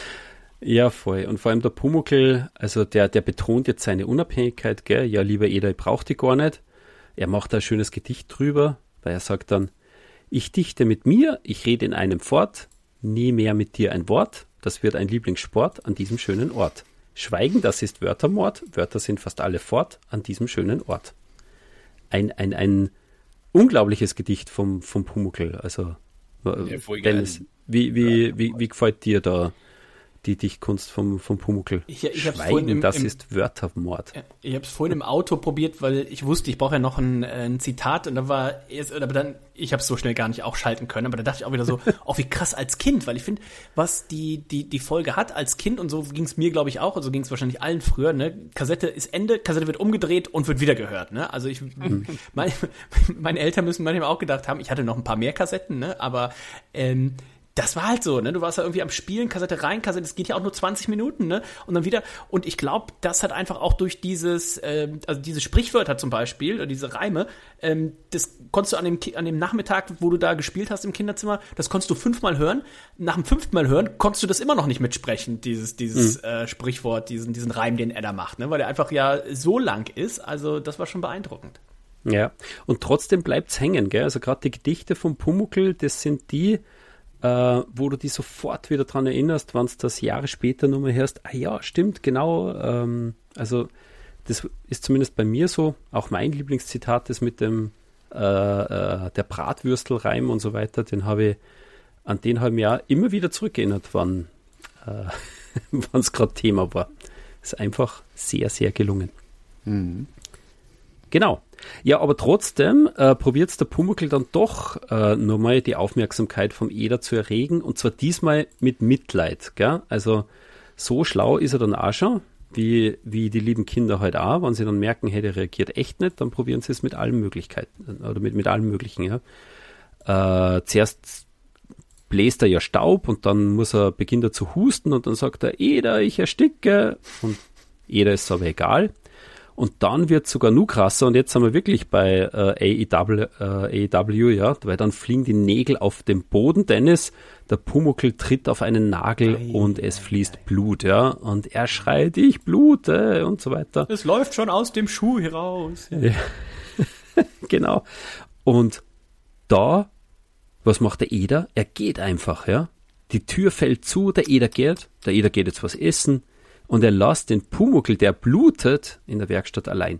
Speaker 2: Ja, voll. Und vor allem der Pumuckl, also der, der betont jetzt seine Unabhängigkeit, gell? Ja, lieber Eder, ich brauch die gar nicht. Er macht da ein schönes Gedicht drüber, weil er sagt dann, ich dichte mit mir, ich rede in einem fort, nie mehr mit dir ein Wort, das wird ein Lieblingssport an diesem schönen Ort. Schweigen, das ist Wörtermord, Wörter sind fast alle fort an diesem schönen Ort. Ein, ein, ein unglaubliches Gedicht vom, vom Pumuckl, also
Speaker 1: ja, voll
Speaker 2: Dennis,
Speaker 1: geil.
Speaker 2: wie, wie, wie, wie gefällt dir da die Dichtkunst vom, vom Pumuckl?
Speaker 3: Ich, ich
Speaker 2: Schweigen,
Speaker 3: im,
Speaker 2: das
Speaker 3: im,
Speaker 2: ist Wörtermord.
Speaker 3: Ich habe es vorhin im Auto probiert, weil ich wusste, ich brauche ja noch ein, ein Zitat und da war erst, aber dann, ich habe es so schnell gar nicht auch schalten können, aber da dachte ich auch wieder so, auch wie krass als Kind, weil ich finde, was die, die, die Folge hat als Kind und so ging es mir, glaube ich, auch, also ging es wahrscheinlich allen früher, ne? Kassette ist Ende, Kassette wird umgedreht und wird wieder gehört, ne? Also ich, mhm. meine, meine Eltern müssen manchmal auch gedacht haben, ich hatte noch ein paar mehr Kassetten, ne? Aber ähm, das war halt so, ne? Du warst ja irgendwie am Spielen, Kassette rein, Kassette, das geht ja auch nur zwanzig Minuten, ne? Und dann wieder, und ich glaube, das hat einfach auch durch dieses, ähm, also diese Sprichwörter zum Beispiel, oder diese Reime, ähm, das konntest du an dem, an dem Nachmittag, wo du da gespielt hast im Kinderzimmer, das konntest du fünfmal hören. Nach dem fünften Mal hören, konntest du das immer noch nicht mitsprechen, dieses, dieses mhm. äh, Sprichwort, diesen, diesen Reim, den er da macht, ne? Weil der einfach ja so lang ist, also das war schon beeindruckend.
Speaker 2: Ja, und trotzdem bleibt's hängen, gell? Also gerade die Gedichte vom Pumuckl, das sind die, Uh, wo du dich sofort wieder dran erinnerst, wenn du das Jahre später nochmal hörst, ah ja, stimmt, genau, ähm, also das ist zumindest bei mir so, auch mein Lieblingszitat ist mit dem äh, äh, der Bratwürstelreim und so weiter, den habe ich, an den habe ich mich auch immer wieder zurückerinnert, wann äh, es gerade Thema war. Ist einfach sehr, sehr gelungen.
Speaker 10: Mhm.
Speaker 2: Genau. Ja, aber trotzdem äh, probiert der Pumuckl dann doch äh, nochmal die Aufmerksamkeit vom Eder zu erregen, und zwar diesmal mit Mitleid, gell? Also so schlau ist er dann auch schon, wie, wie die lieben Kinder halt auch, wenn sie dann merken, hey, der reagiert echt nicht, dann probieren sie es mit allen Möglichkeiten, oder mit, mit allem Möglichen, ja. Äh, zuerst bläst er ja Staub und dann muss er, beginnt er zu husten und dann sagt er, Eder, ich ersticke, und Eder ist aber egal. Und dann wird es sogar nur krasser, und jetzt sind wir wirklich bei äh, A E W, äh, A E W, ja, weil dann fliegen die Nägel auf den Boden, Dennis, der Pumuckl tritt auf einen Nagel ei, und es ei, fließt ei. Blut, ja, und er schreit, ich blute und so weiter.
Speaker 3: Es läuft schon aus dem Schuh heraus. Ja.
Speaker 2: Ja. Genau. Und da, was macht der Eder? Er geht einfach, ja. Die Tür fällt zu, der Eder geht, der Eder geht jetzt was essen, und er lässt den Pumuckl, der blutet, in der Werkstatt allein.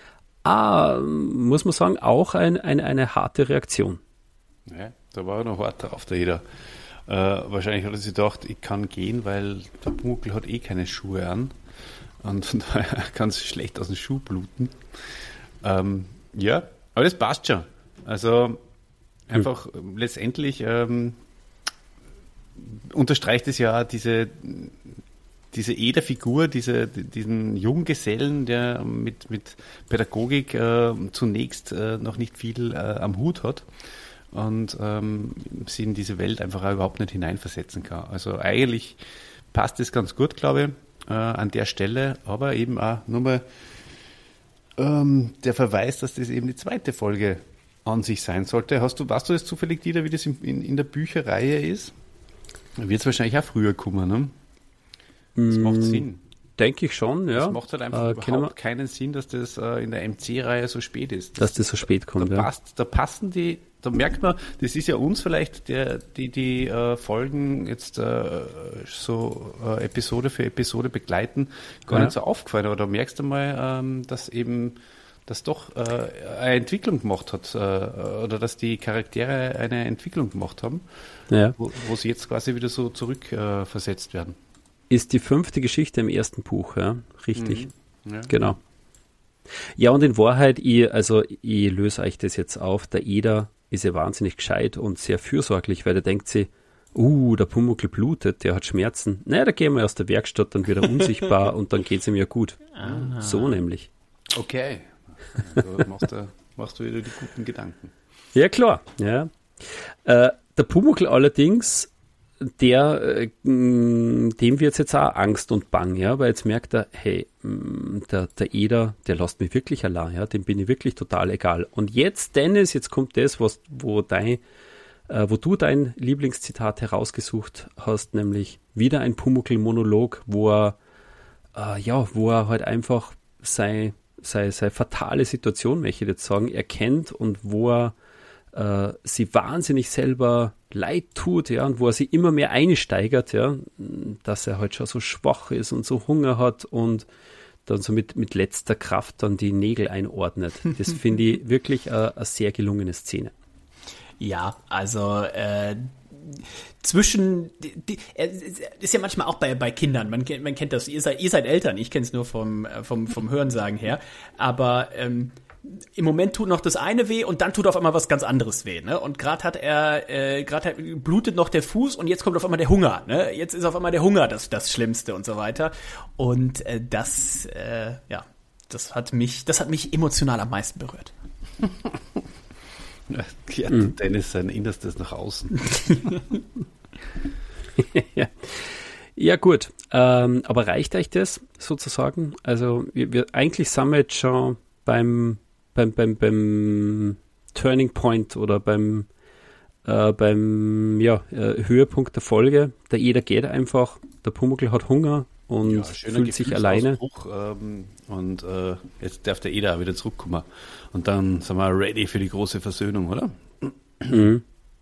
Speaker 2: Ah, muss man sagen, auch ein, ein, eine harte Reaktion.
Speaker 10: Ja, da war er noch hart drauf, der Eder. Äh, wahrscheinlich hat er sich gedacht, ich kann gehen, weil der Pumuckl hat eh keine Schuhe an. Und von daher kann es schlecht aus dem Schuh bluten. Ähm, ja, aber das passt schon. Also einfach hm. letztendlich ähm, unterstreicht es ja diese... diese Eder-Figur, diese, diesen Junggesellen, der mit, mit Pädagogik äh, zunächst äh, noch nicht viel äh, am Hut hat und ähm, sie in diese Welt einfach auch überhaupt nicht hineinversetzen kann. Also eigentlich passt es ganz gut, glaube ich, äh, an der Stelle, aber eben auch nur mal ähm, der Verweis, dass das eben die zweite Folge an sich sein sollte. Hast du, weißt du jetzt zufällig, Dieter, wie das in, in, in der Bücherreihe ist? Wird es wahrscheinlich auch früher kommen, ne? Das mm, macht Sinn.
Speaker 2: Denke ich schon, ja.
Speaker 10: Das macht halt einfach äh, überhaupt keinen Sinn, dass das äh, in der M C-Reihe so spät ist.
Speaker 2: Dass das so spät kommt,
Speaker 10: da
Speaker 2: ja.
Speaker 10: Passt, da passen die, da merkt man, das ist ja uns vielleicht, der, die die äh, Folgen jetzt äh, so äh, Episode für Episode begleiten, gar
Speaker 2: ja.
Speaker 10: nicht so aufgefallen. Aber da merkst du mal, ähm, dass eben das doch äh, eine Entwicklung gemacht hat äh, oder dass die Charaktere eine Entwicklung gemacht haben,
Speaker 2: ja.
Speaker 10: wo, wo sie jetzt quasi wieder so zurückversetzt äh, versetzt werden.
Speaker 2: Ist die fünfte Geschichte im ersten Buch, ja, richtig.
Speaker 10: Mhm. Ja.
Speaker 2: Genau. Ja, und in Wahrheit, ich, also ich löse euch das jetzt auf, der Eder ist ja wahnsinnig gescheit und sehr fürsorglich, weil der denkt sich, uh, der Pumuckl blutet, der hat Schmerzen. Naja, da gehen wir aus der Werkstatt dann wieder unsichtbar und dann geht es ihm ja gut.
Speaker 3: Ah.
Speaker 2: So nämlich.
Speaker 10: Okay. Also machst, du, machst du wieder die guten Gedanken.
Speaker 2: Ja, klar. Ja. Äh, der Pumuckl allerdings, der, äh, dem wird jetzt auch Angst und Bang, ja, weil jetzt merkt er, hey, der, der Eder, der lässt mich wirklich allein, ja, dem bin ich wirklich total egal. Und jetzt, Dennis, jetzt kommt das, was, wo dein, äh, wo du dein Lieblingszitat herausgesucht hast, nämlich wieder ein Pumuckl-Monolog, wo er, äh, ja, wo er halt einfach sei Seine, seine fatale Situation, möchte ich jetzt sagen, erkennt und wo er äh, sie wahnsinnig selber leid tut, ja, und wo er sie immer mehr einsteigert, ja, dass er halt schon so schwach ist und so Hunger hat und dann so mit, mit letzter Kraft dann die Nägel einordnet. Das finde ich wirklich eine, eine sehr gelungene Szene.
Speaker 3: Ja, also äh, zwischen, die, die, ist ja manchmal auch bei, bei Kindern, man, man kennt das, ihr seid, ihr seid Eltern, ich kenne es nur vom, vom, vom Hörensagen her, aber ähm, im Moment tut noch das eine weh und dann tut auf einmal was ganz anderes weh, ne? Und gerade hat er, äh, gerade blutet noch der Fuß und jetzt kommt auf einmal der Hunger, ne? Jetzt ist auf einmal der Hunger das, das Schlimmste und so weiter. Und äh, das, äh, ja, das hat mich, das hat mich emotional am meisten berührt.
Speaker 10: Ja, mhm. Dennis sein Innerstes nach außen.
Speaker 2: ja. ja, gut. Ähm, aber reicht euch das sozusagen? Also wir, wir eigentlich sind wir jetzt schon beim, beim, beim, beim Turning Point oder beim, äh, beim ja, äh, Höhepunkt der Folge. Der Eder geht einfach, der Pumuckl hat Hunger und ja, fühlt sich alleine.
Speaker 10: Ähm, und äh, jetzt darf der Eder auch wieder zurückkommen. Und dann sind wir ready für die große Versöhnung, oder?
Speaker 2: Mhm.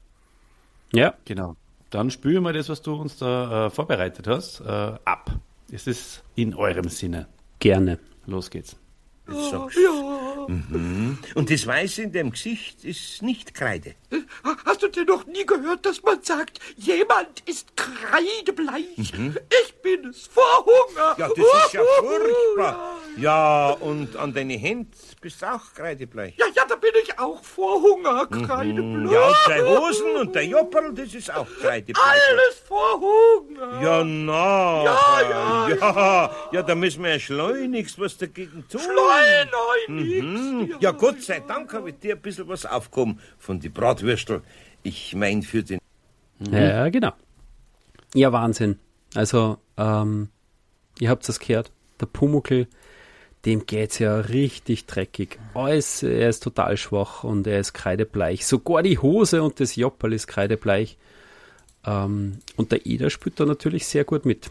Speaker 2: Ja.
Speaker 10: Genau. Dann spüren wir das, was du uns da äh, vorbereitet hast, äh, ab. Es ist in eurem Sinne.
Speaker 2: Gerne.
Speaker 10: Los geht's.
Speaker 7: Oh, ja. Mhm. Und das Weiße in dem Gesicht ist nicht Kreide.
Speaker 6: Hast du denn noch nie gehört, dass man sagt, jemand ist kreidebleich? Mhm. Ich bin es vor Hunger.
Speaker 7: Ja, das ist ja furchtbar. Ja, und an deine Hände bist du auch kreidebleich.
Speaker 6: Ja, ja, da bin ich auch vor Hunger kreidebleich.
Speaker 7: Mhm. Ja, und deine Hosen und der Jopperl, das ist auch kreidebleich.
Speaker 6: Alles vor Hunger.
Speaker 7: Ja, na.
Speaker 6: Ja, ja.
Speaker 7: Ja, ja, da müssen wir ja schleunigst was dagegen tun.
Speaker 6: Schleunigst.
Speaker 7: Mhm. Ja, Gott sei Dank habe ich dir ein bisschen was aufgehoben von die Bratwürstel. Ich mein für den...
Speaker 2: Mhm. Ja, genau. Ja, Wahnsinn. Also, ähm, ihr habt es gehört, der Pumuckl, dem geht's ja richtig dreckig. Alles, er ist total schwach und er ist kreidebleich. Sogar die Hose und das Jopperl ist kreidebleich. Ähm, und der Eder spielt da natürlich sehr gut mit.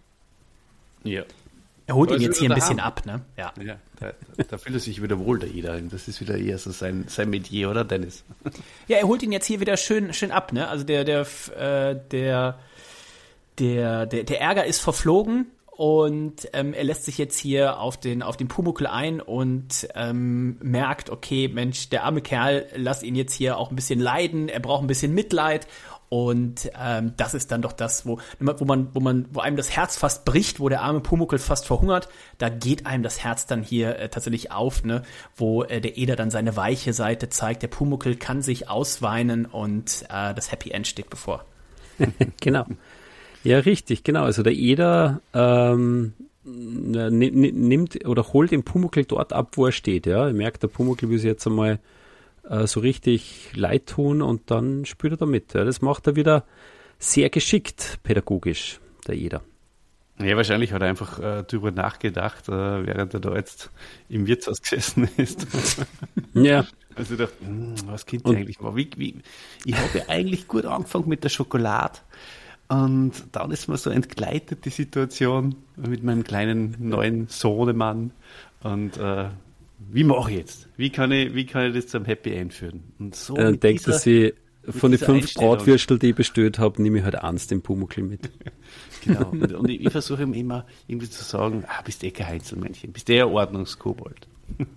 Speaker 10: Ja.
Speaker 3: Er holt ihn jetzt hier ein bisschen ab, ne?
Speaker 10: Ja. ja da, da fühlt er sich wieder wohl, der Eder. Das ist wieder eher so sein, sein Metier, oder, Dennis?
Speaker 3: Ja, er holt ihn jetzt hier wieder schön, schön ab, ne? Also der, der, äh, der, der, der, der Ärger ist verflogen und ähm, er lässt sich jetzt hier auf den, auf den Pumuckl ein und ähm, merkt, okay, Mensch, der arme Kerl, lass ihn jetzt hier auch ein bisschen leiden, er braucht ein bisschen Mitleid. Und ähm, das ist dann doch das, wo, wo man, wo man, wo einem das Herz fast bricht, wo der arme Pumuckl fast verhungert. Da geht einem das Herz dann hier äh, tatsächlich auf, ne, wo äh, der Eder dann seine weiche Seite zeigt. Der Pumuckl kann sich ausweinen und äh, das Happy End steht bevor.
Speaker 2: Genau. Ja, richtig, genau. Also der Eder ähm, nimmt oder holt den Pumuckl dort ab, wo er steht. Ja, er merkt, der Pumuckl will sich jetzt einmal äh, so richtig leid tun und dann spielt er da mit. Ja. Das macht er wieder sehr geschickt pädagogisch, der Eder.
Speaker 10: Ja, wahrscheinlich hat er einfach äh, drüber nachgedacht, äh, während er da jetzt im Wirtshaus gesessen ist.
Speaker 2: Ja.
Speaker 10: Also ich dachte, was könnte ich eigentlich machen? Wie, wie, ich habe ja eigentlich gut angefangen mit der Schokolade und dann ist mir so entgleitet die Situation mit meinem kleinen neuen Sohnemann und äh, wie mache ich jetzt? Wie kann ich, wie kann ich das zum Happy End führen? Und so
Speaker 2: äh, denkt er sich, von den fünf Bratwürstel, die ich bestellt habe, nehme ich halt eins den Pumuckl mit.
Speaker 10: Genau. Und, und ich, ich versuche ihm immer irgendwie zu sagen, ah, bist eh kein Heinzelmännchen, bist eh ein Ordnungskobold.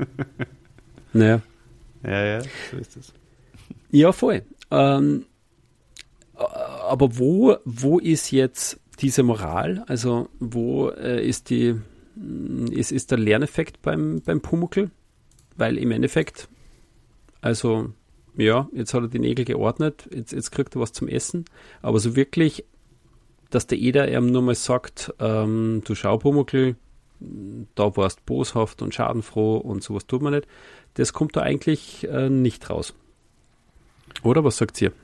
Speaker 2: Naja.
Speaker 10: Ja, ja, so ist es.
Speaker 2: Ja, voll. Ähm, aber wo, wo ist jetzt diese Moral? Also wo äh, ist die, ist, ist der Lerneffekt beim, beim Pumuckl? Weil im Endeffekt, also ja, jetzt hat er die Nägel geordnet, jetzt, jetzt kriegt er was zum Essen, aber so wirklich, dass der Eder ihm nur mal sagt, ähm, du schau Pumuckl, da warst boshaft und schadenfroh und sowas tut man nicht, das kommt da eigentlich äh, nicht raus. Oder was sagt ihr?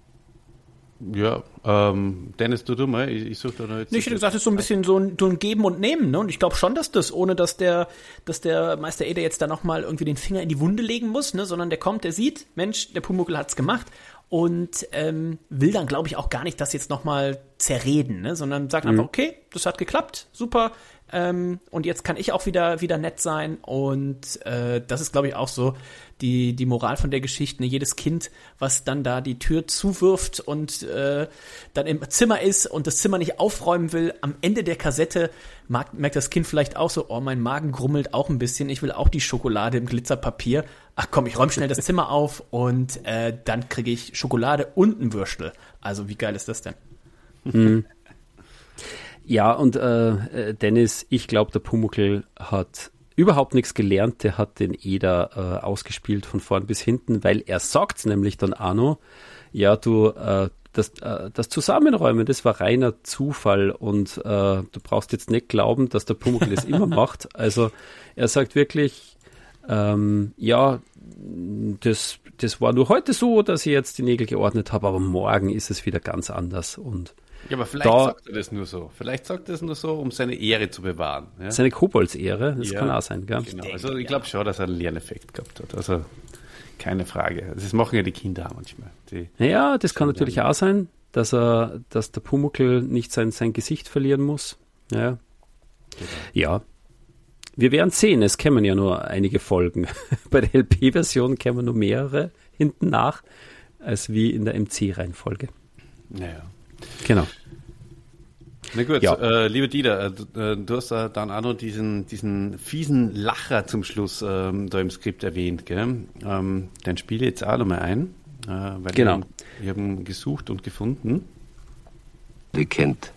Speaker 10: Ja, ähm, Dennis, du du mal, ich, ich suche da noch jetzt.
Speaker 3: Nee, ich hätte gesagt, das ist so ein bisschen so ein, so ein Geben und Nehmen, ne? Und ich glaube schon, dass das, ohne dass der, dass der Meister Eder jetzt da nochmal irgendwie den Finger in die Wunde legen muss, ne? Sondern der kommt, der sieht, Mensch, der Pumuckl hat's gemacht und ähm, will dann, glaube ich, auch gar nicht das jetzt nochmal zerreden, ne? Sondern sagt mhm. einfach, okay, das hat geklappt, super, ähm, und jetzt kann ich auch wieder, wieder nett sein und äh, das ist, glaube ich, auch so die, die Moral von der Geschichte, ne? Jedes Kind, was dann da die Tür zuwirft und äh, dann im Zimmer ist und das Zimmer nicht aufräumen will, am Ende der Kassette mag, merkt das Kind vielleicht auch so, oh, mein Magen grummelt auch ein bisschen, ich will auch die Schokolade im Glitzerpapier. Ach komm, ich räume schnell das Zimmer auf und äh, dann kriege ich Schokolade und ein Würstel. Also wie geil ist das denn?
Speaker 2: Mhm. Ja, und äh, Dennis, ich glaube, der Pumuckl hat überhaupt nichts gelernt, der hat den Eder äh, ausgespielt von vorn bis hinten, weil er sagt nämlich dann Arno, ja, du, äh, das, äh, das Zusammenräumen, das war reiner Zufall und äh, du brauchst jetzt nicht glauben, dass der Pumuckl das immer macht. Also er sagt wirklich, ähm, ja, das, das war nur heute so, dass ich jetzt die Nägel geordnet habe, aber morgen ist es wieder ganz anders und
Speaker 10: ja, aber vielleicht da, sagt er das nur so. Vielleicht sagt er das nur so, um seine Ehre zu bewahren. Ja?
Speaker 2: Seine Koboldsehre, das ja, kann auch sein, gell?
Speaker 10: Genau. Also ich glaube schon, dass er einen Lerneffekt gehabt hat. Also keine Frage. Das machen ja die Kinder auch manchmal. Die
Speaker 2: ja, das kann natürlich auch sein, dass er, dass der Pumuckl nicht sein, sein Gesicht verlieren muss. Ja. Genau. Ja. Wir werden sehen, es kämen ja nur einige Folgen. Bei der L P-Version kämen nur mehrere hinten nach, als wie in der M C-Reihenfolge.
Speaker 10: Naja.
Speaker 2: Genau.
Speaker 10: Na gut,
Speaker 2: ja.
Speaker 10: äh, lieber Dieter, äh, du hast äh, dann auch noch diesen, diesen fiesen Lacher zum Schluss ähm, da im Skript erwähnt, gell? Ähm, den spiele ich jetzt auch nochmal ein, äh, weil
Speaker 2: genau.
Speaker 10: wir haben gesucht und gefunden.
Speaker 7: Die kennt.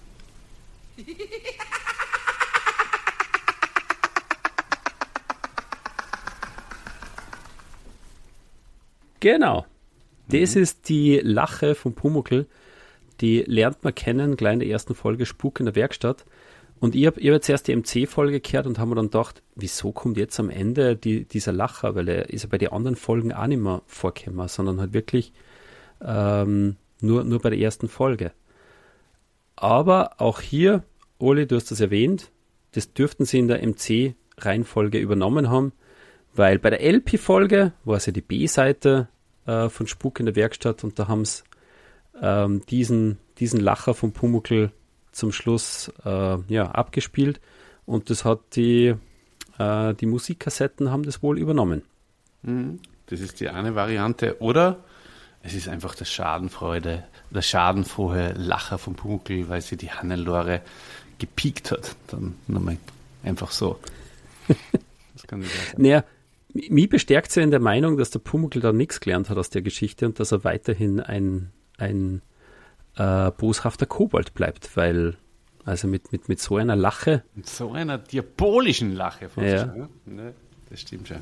Speaker 2: Genau. Das mhm. ist die Lache von Pumuckl. Die lernt man kennen, gleich in der ersten Folge Spuk in der Werkstatt. Und ich habe hab jetzt erst die M C-Folge gehört und habe mir dann gedacht, wieso kommt jetzt am Ende die, dieser Lacher? Weil er ist ja bei den anderen Folgen auch nicht mehr vorgekommen, sondern halt wirklich ähm, nur, nur bei der ersten Folge. Aber auch hier, Oli, du hast das erwähnt, das dürften sie in der M C-Reihenfolge übernommen haben, weil bei der L P-Folge war es ja die B-Seite äh, von Spuk in der Werkstatt und da haben sie ähm, diesen, diesen Lacher von Pumuckl zum Schluss äh, ja, abgespielt und das hat die, äh, die Musikkassetten haben das wohl übernommen.
Speaker 10: Das ist die eine Variante. Oder es ist einfach das Schadenfreude, der schadenfrohe Lacher von Pumuckl, weil sie die Hannelore gepiekt hat. Dann nochmal einfach so. Das kann nicht sein.
Speaker 2: Naja, mich bestärkt ja in der Meinung, dass der Pumuckl da nichts gelernt hat aus der Geschichte und dass er weiterhin ein, ein äh, boshafter Kobold bleibt, weil also mit, mit, mit so einer Lache.
Speaker 10: Mit so einer diabolischen Lache. Von
Speaker 2: ja.
Speaker 10: Ne? Ne, das stimmt schon.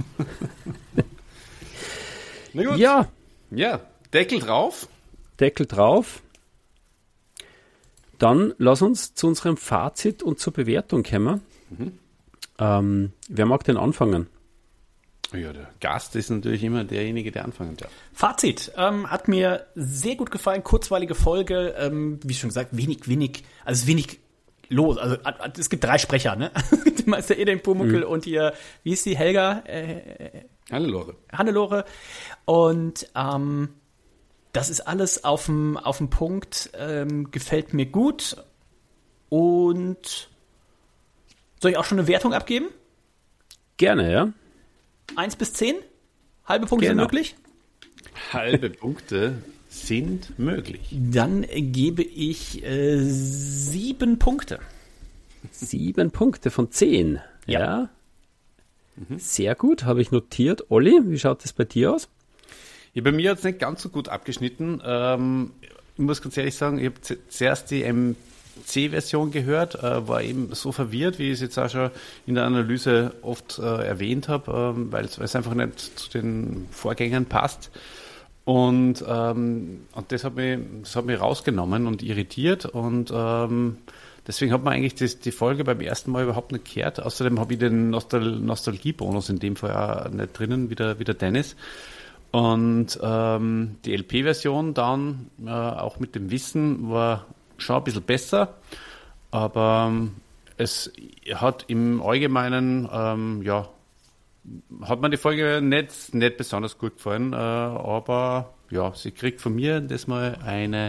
Speaker 10: Na gut.
Speaker 2: Ja.
Speaker 10: Ja, Deckel drauf.
Speaker 2: Deckel drauf. Dann lass uns zu unserem Fazit und zur Bewertung kommen. Mhm. Ähm, wer mag denn anfangen?
Speaker 10: Ja, der Gast ist natürlich immer derjenige, der anfangen darf.
Speaker 3: Fazit, ähm, hat mir sehr gut gefallen, kurzweilige Folge, ähm, wie schon gesagt, wenig, wenig, also wenig los, also es gibt drei Sprecher, ne? Meister Eder Pumuckl mhm. und hier, wie ist die, Helga? Äh,
Speaker 10: Hannelore.
Speaker 3: Hannelore. Und ähm, das ist alles auf dem auf dem Punkt, ähm, gefällt mir gut. Und soll ich auch schon eine Wertung abgeben?
Speaker 2: Gerne, ja.
Speaker 3: Eins bis zehn? Halbe Punkte
Speaker 2: genau.
Speaker 3: sind möglich?
Speaker 10: Halbe Punkte sind möglich.
Speaker 3: Dann gebe ich äh, sieben Punkte.
Speaker 2: Sieben Punkte von zehn. Ja. ja.
Speaker 10: Mhm.
Speaker 2: Sehr gut, habe ich notiert. Olli, wie schaut es bei dir aus?
Speaker 10: Ja, bei mir hat es nicht ganz so gut abgeschnitten. Ähm, ich muss ganz ehrlich sagen, ich habe z- zuerst die M C-Version gehört, äh, war eben so verwirrt, wie ich es jetzt auch schon in der Analyse oft äh, erwähnt habe, ähm, weil es einfach nicht zu den Vorgängern passt. Und, ähm, und das hat mich, das hat mich rausgenommen und irritiert. Und ähm, deswegen hat man eigentlich das, die Folge beim ersten Mal überhaupt nicht gehört. Außerdem habe ich den Nostal- Nostalgie-Bonus in dem Fall auch nicht drinnen, wie der, wie der Dennis. Und ähm, die L P-Version dann, äh, auch mit dem Wissen, war schon ein bisschen besser, aber ähm, es hat im Allgemeinen, ähm, ja, hat mir die Folge nicht, nicht besonders gut gefallen, äh, aber ja, sie kriegt von mir das mal eine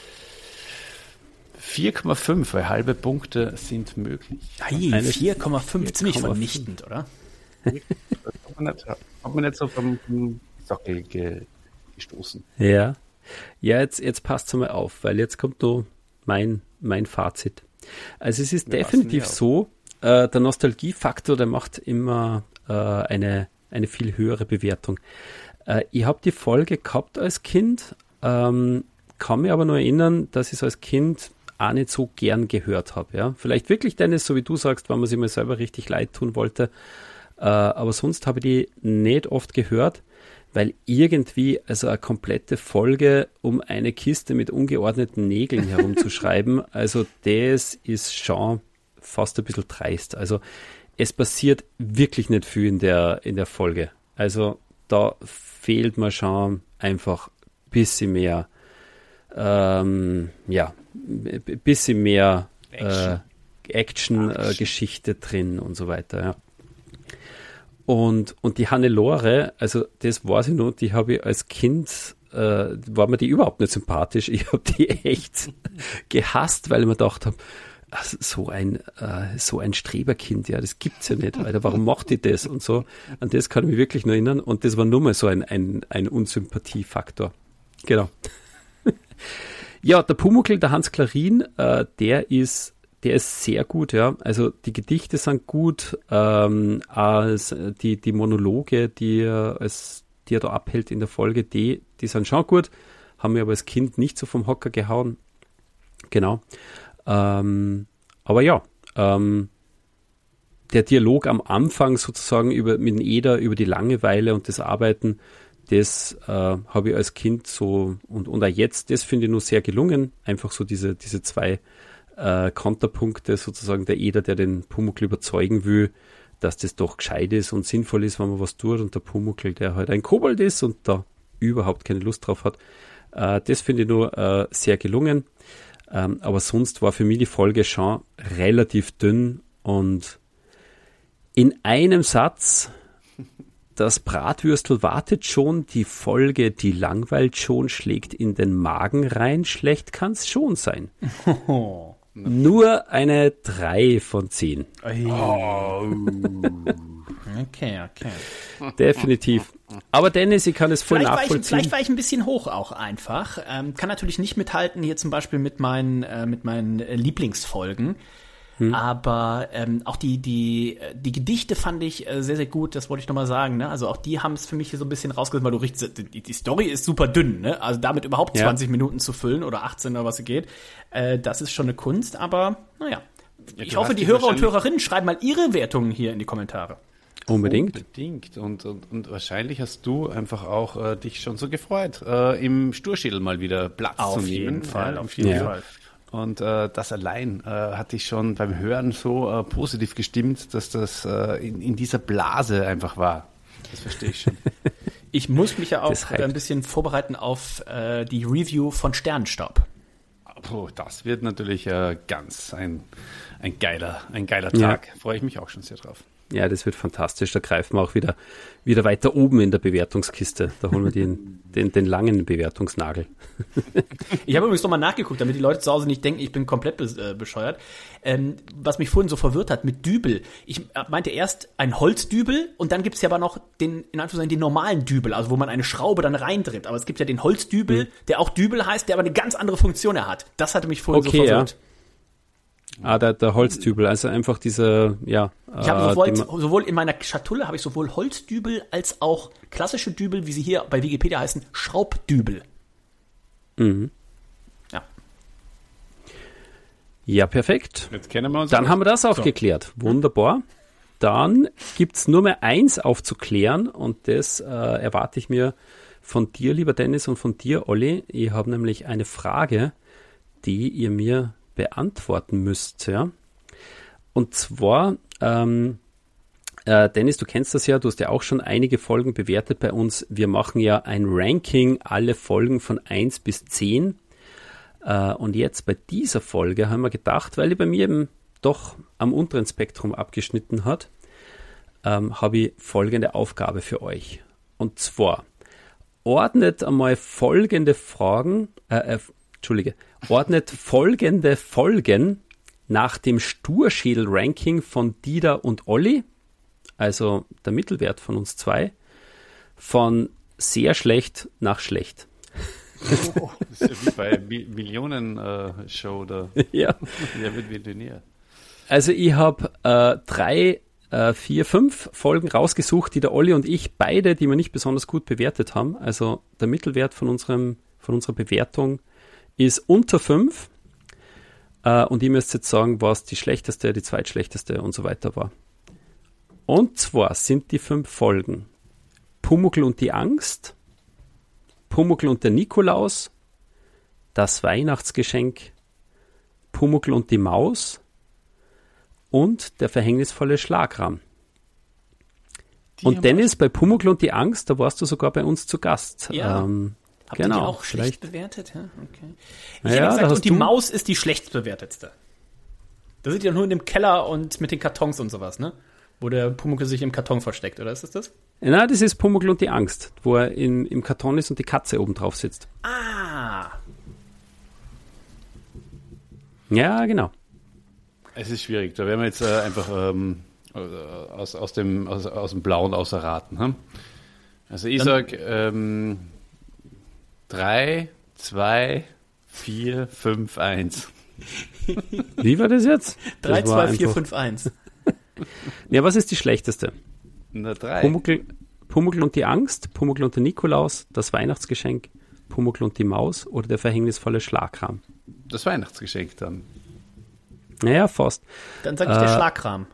Speaker 10: vier Komma fünf, weil halbe Punkte sind möglich.
Speaker 3: Hey, vier Komma fünf, ziemlich vernichtend, oder?
Speaker 10: Hat man nicht, hat man nicht so vom Sockel ge, gestoßen.
Speaker 2: Ja, ja jetzt, jetzt passt es mal auf, weil jetzt kommt noch mein, mein Fazit. Also es ist Wir definitiv so, äh, der Nostalgiefaktor, der macht immer äh, eine, eine viel höhere Bewertung. Äh, ich habe die Folge gehabt als Kind, ähm, kann mich aber nur erinnern, dass ich es als Kind auch nicht so gern gehört habe. Ja? Vielleicht wirklich, Dennis, so wie du sagst, wenn man sich mal selber richtig leid tun wollte, äh, aber sonst habe ich die nicht oft gehört, weil irgendwie, also eine komplette Folge um eine Kiste mit ungeordneten Nägeln herumzuschreiben, also das ist schon fast ein bisschen dreist. Also es passiert wirklich nicht viel in der, in der Folge. Also da fehlt mir schon einfach ein bisschen mehr, ähm, ja, ein bisschen mehr äh, Action-Geschichte äh, drin und so weiter, ja. Und, und die Hannelore, also das weiß ich noch, die habe ich als Kind, äh, war mir die überhaupt nicht sympathisch. Ich habe die echt gehasst, weil ich mir gedacht habe, also so ein äh, so ein Streberkind, ja, das gibt's ja nicht, Alter, warum macht die das und so. An das kann ich mich wirklich noch erinnern und das war nur mal so ein, ein, ein Unsympathiefaktor. Genau. Ja, der Pumuckl, der Hans Klarin, äh, der ist Der ist sehr gut, ja. Also die Gedichte sind gut, ähm, als die, die Monologe, die er, als, die er da abhält in der Folge, die, die sind schon gut, haben mir aber als Kind nicht so vom Hocker gehauen. Genau. Ähm, aber ja, ähm, der Dialog am Anfang sozusagen über, mit dem Eder über die Langeweile und das Arbeiten, das äh, habe ich als Kind so und, und auch jetzt, das finde ich nur sehr gelungen. Einfach so diese, diese zwei Äh, Konterpunkte, sozusagen der Eder, der den Pumuckl überzeugen will, dass das doch gescheit ist und sinnvoll ist, wenn man was tut, und der Pumuckl, der halt ein Kobold ist und da überhaupt keine Lust drauf hat. Äh, das finde ich nur äh, sehr gelungen. Ähm, aber sonst war für mich die Folge schon relativ dünn und in einem Satz: Das Bratwürstel wartet schon, die Folge, die langweilt schon, schlägt in den Magen rein, schlecht kann's schon sein. Nur eine drei von zehn.
Speaker 3: Oh. Okay, okay.
Speaker 2: Definitiv. Aber Dennis, ich kann es voll
Speaker 3: vielleicht
Speaker 2: nachvollziehen.
Speaker 3: War ich, vielleicht war ich ein bisschen hoch auch einfach. Ähm, kann natürlich nicht mithalten hier zum Beispiel mit meinen, äh, mit meinen äh, Lieblingsfolgen. Hm. Aber ähm, auch die, die, die Gedichte fand ich äh, sehr, sehr gut, das wollte ich nochmal sagen. Ne? Also auch die haben es für mich hier so ein bisschen rausgerissen, weil du richtig, die, die Story ist super dünn, ne? Also damit überhaupt ja. zwanzig Minuten zu füllen oder achtzehn oder was es geht, äh, das ist schon eine Kunst, aber naja. Ja, ich hoffe, die Hörer und Hörerinnen schreiben mal ihre Wertungen hier in die Kommentare.
Speaker 2: Unbedingt.
Speaker 10: Unbedingt. Und, und, und wahrscheinlich hast du einfach auch äh, dich schon so gefreut, äh, im Sturschädel mal wieder Platz
Speaker 3: auf
Speaker 10: zu nehmen.
Speaker 3: Jeden Fall,
Speaker 10: ja,
Speaker 3: auf jeden
Speaker 10: ja.
Speaker 3: Fall.
Speaker 10: Und äh, das allein äh, hat dich schon beim Hören so äh, positiv gestimmt, dass das äh, in, in dieser Blase einfach war. Das verstehe ich schon.
Speaker 3: Ich muss mich ja auch ein bisschen vorbereiten auf äh, die Review von Sternenstaub.
Speaker 10: Oh, das wird natürlich äh, ganz ein, ein geiler, ein geiler Tag. Ja. Freue ich mich auch schon sehr drauf.
Speaker 2: Ja, das wird fantastisch. Da greifen wir auch wieder, wieder weiter oben in der Bewertungskiste. Da holen wir den, den, den langen Bewertungsnagel.
Speaker 3: Ich habe übrigens nochmal nachgeguckt, damit die Leute zu Hause nicht denken, ich bin komplett be- bescheuert. Ähm, was mich vorhin so verwirrt hat mit Dübel. Ich meinte erst ein Holzdübel und dann gibt es ja aber noch den, in Anführungszeichen, den normalen Dübel, also wo man eine Schraube dann reindreht. Aber es gibt ja den Holzdübel, mhm. der auch Dübel heißt, der aber eine ganz andere Funktion er hat. Das hatte mich vorhin
Speaker 2: okay,
Speaker 3: so verwirrt.
Speaker 2: Ja. Ah, der, der Holzdübel, also einfach diese, ja.
Speaker 3: Ich habe sowohl, äh, sowohl in meiner Schatulle habe ich sowohl Holzdübel als auch klassische Dübel, wie sie hier bei Wikipedia heißen, Schraubdübel.
Speaker 2: Mhm.
Speaker 3: Ja.
Speaker 2: Ja, perfekt.
Speaker 10: Jetzt kennen wir uns.
Speaker 2: Dann haben wir das auch so geklärt. Wunderbar. Dann gibt's nur mehr eins aufzuklären und das äh, erwarte ich mir von dir, lieber Dennis, und von dir, Olli. Ich habe nämlich eine Frage, die ihr mir beantworten müsst, ja. Und zwar, ähm, äh, Dennis, du kennst das ja, du hast ja auch schon einige Folgen bewertet bei uns. Wir machen ja ein Ranking, alle Folgen von eins bis zehn. Äh, und jetzt bei dieser Folge haben wir gedacht, weil die bei mir eben doch am unteren Spektrum abgeschnitten hat, ähm, habe ich folgende Aufgabe für euch. Und zwar, ordnet einmal folgende Fragen, äh, äh, Entschuldige, ordnet folgende Folgen nach dem Sturschädel-Ranking von Dida und Olli, also der Mittelwert von uns zwei, von sehr schlecht nach schlecht.
Speaker 10: Oh, das ist ja wie bei Mi- Millionen-Show äh, da.
Speaker 2: Ja.
Speaker 10: Der wird Millionär.
Speaker 2: Also ich habe äh, drei, äh, vier, fünf Folgen rausgesucht, die der Olli und ich beide, die wir nicht besonders gut bewertet haben. Also der Mittelwert von unserem, von unserer Bewertung ist unter fünf. Uh, und ihr müsst jetzt sagen, was die schlechteste, die zweitschlechteste und so weiter war. Und zwar sind die fünf Folgen Pumuckl und die Angst, Pumuckl und der Nikolaus, das Weihnachtsgeschenk, Pumuckl und die Maus und der verhängnisvolle Schlagrahm. Die und Dennis, bei Pumuckl und die Angst, da warst du sogar bei uns zu Gast.
Speaker 3: Ja.
Speaker 2: Ähm,
Speaker 3: Habt
Speaker 2: genau,
Speaker 3: ihr die auch schlecht
Speaker 2: vielleicht
Speaker 3: bewertet? Ja, okay. Ich
Speaker 2: ja,
Speaker 3: hätte gesagt, und die
Speaker 2: du...
Speaker 3: Maus ist die schlecht bewertetste. Da sind die ja nur in dem Keller und mit den Kartons und sowas, ne? Wo der Pumuckl sich im Karton versteckt, oder ist das das?
Speaker 2: Nein, das ist Pumuckl und die Angst, wo er in, im Karton ist und die Katze oben drauf sitzt.
Speaker 3: Ah!
Speaker 2: Ja, genau.
Speaker 10: Es ist schwierig, da werden wir jetzt äh, einfach ähm, aus, aus, dem, aus, aus dem Blauen außer raten. Hm? Also ich sage ähm, drei, zwei, vier, fünf, eins.
Speaker 2: Wie war das jetzt?
Speaker 3: drei, zwei, vier, fünf, eins.
Speaker 2: Ja, was ist die schlechteste?
Speaker 10: Na, drei.
Speaker 2: Pumuckl, Pumuckl und die Angst, Pumuckl und der Nikolaus, das Weihnachtsgeschenk, Pumuckl und die Maus oder der verhängnisvolle Schlagrahm?
Speaker 10: Das Weihnachtsgeschenk dann.
Speaker 2: Naja, fast.
Speaker 3: Dann sage ich
Speaker 2: äh,
Speaker 3: der Schlagrahm.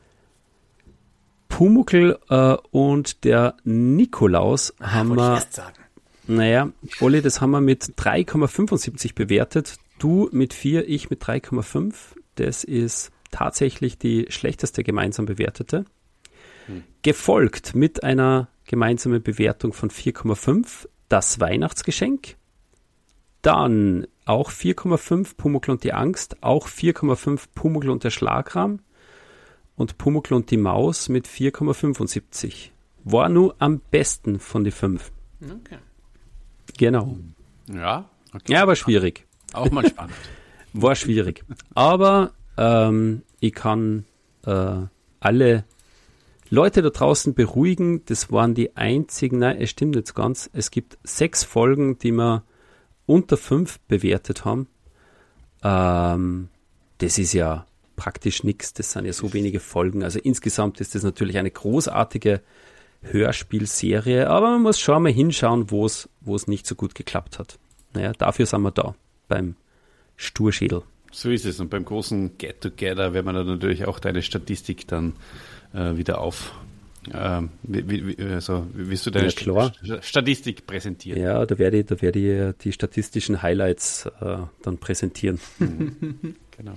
Speaker 2: Pumuckl äh, und der Nikolaus
Speaker 3: ah,
Speaker 2: haben
Speaker 3: wollte
Speaker 2: wir.
Speaker 3: Ich erst sagen.
Speaker 2: Naja, Olli, das haben wir mit drei Komma fünfundsiebzig bewertet. Du mit vier, ich mit drei Komma fünf. Das ist tatsächlich die schlechteste gemeinsam bewertete. Hm. Gefolgt mit einer gemeinsamen Bewertung von vier Komma fünf, das Weihnachtsgeschenk. Dann auch vier Komma fünf Pumuckl und die Angst, auch vier Komma fünf Pumuckl und der Schlagrahm und Pumuckl und die Maus mit vier Komma fünfundsiebzig. War nur am besten von den fünf.
Speaker 3: Okay.
Speaker 2: Genau.
Speaker 10: Ja, okay.
Speaker 2: Ja, aber schwierig.
Speaker 10: Auch mal spannend.
Speaker 2: War schwierig. Aber ähm, ich kann äh, alle Leute da draußen beruhigen. Das waren die einzigen, nein, es stimmt nicht ganz. Es gibt sechs Folgen, die wir unter fünf bewertet haben. Ähm, das ist ja praktisch nichts. Das sind ja so wenige Folgen. Also insgesamt ist das natürlich eine großartige Hörspielserie, aber man muss schon mal hinschauen, wo es wo es nicht so gut geklappt hat. Naja, dafür sind wir da, beim Sturschädel.
Speaker 10: So ist es. Und beim großen Get-Together werden wir dann natürlich auch deine Statistik dann äh, wieder auf, ähm, wie, wie, also, wie willst du deine
Speaker 2: Ja, klar.
Speaker 10: St- Statistik präsentieren?
Speaker 2: Ja, da werde ich, da werde ich die statistischen Highlights äh, dann präsentieren.
Speaker 10: Genau.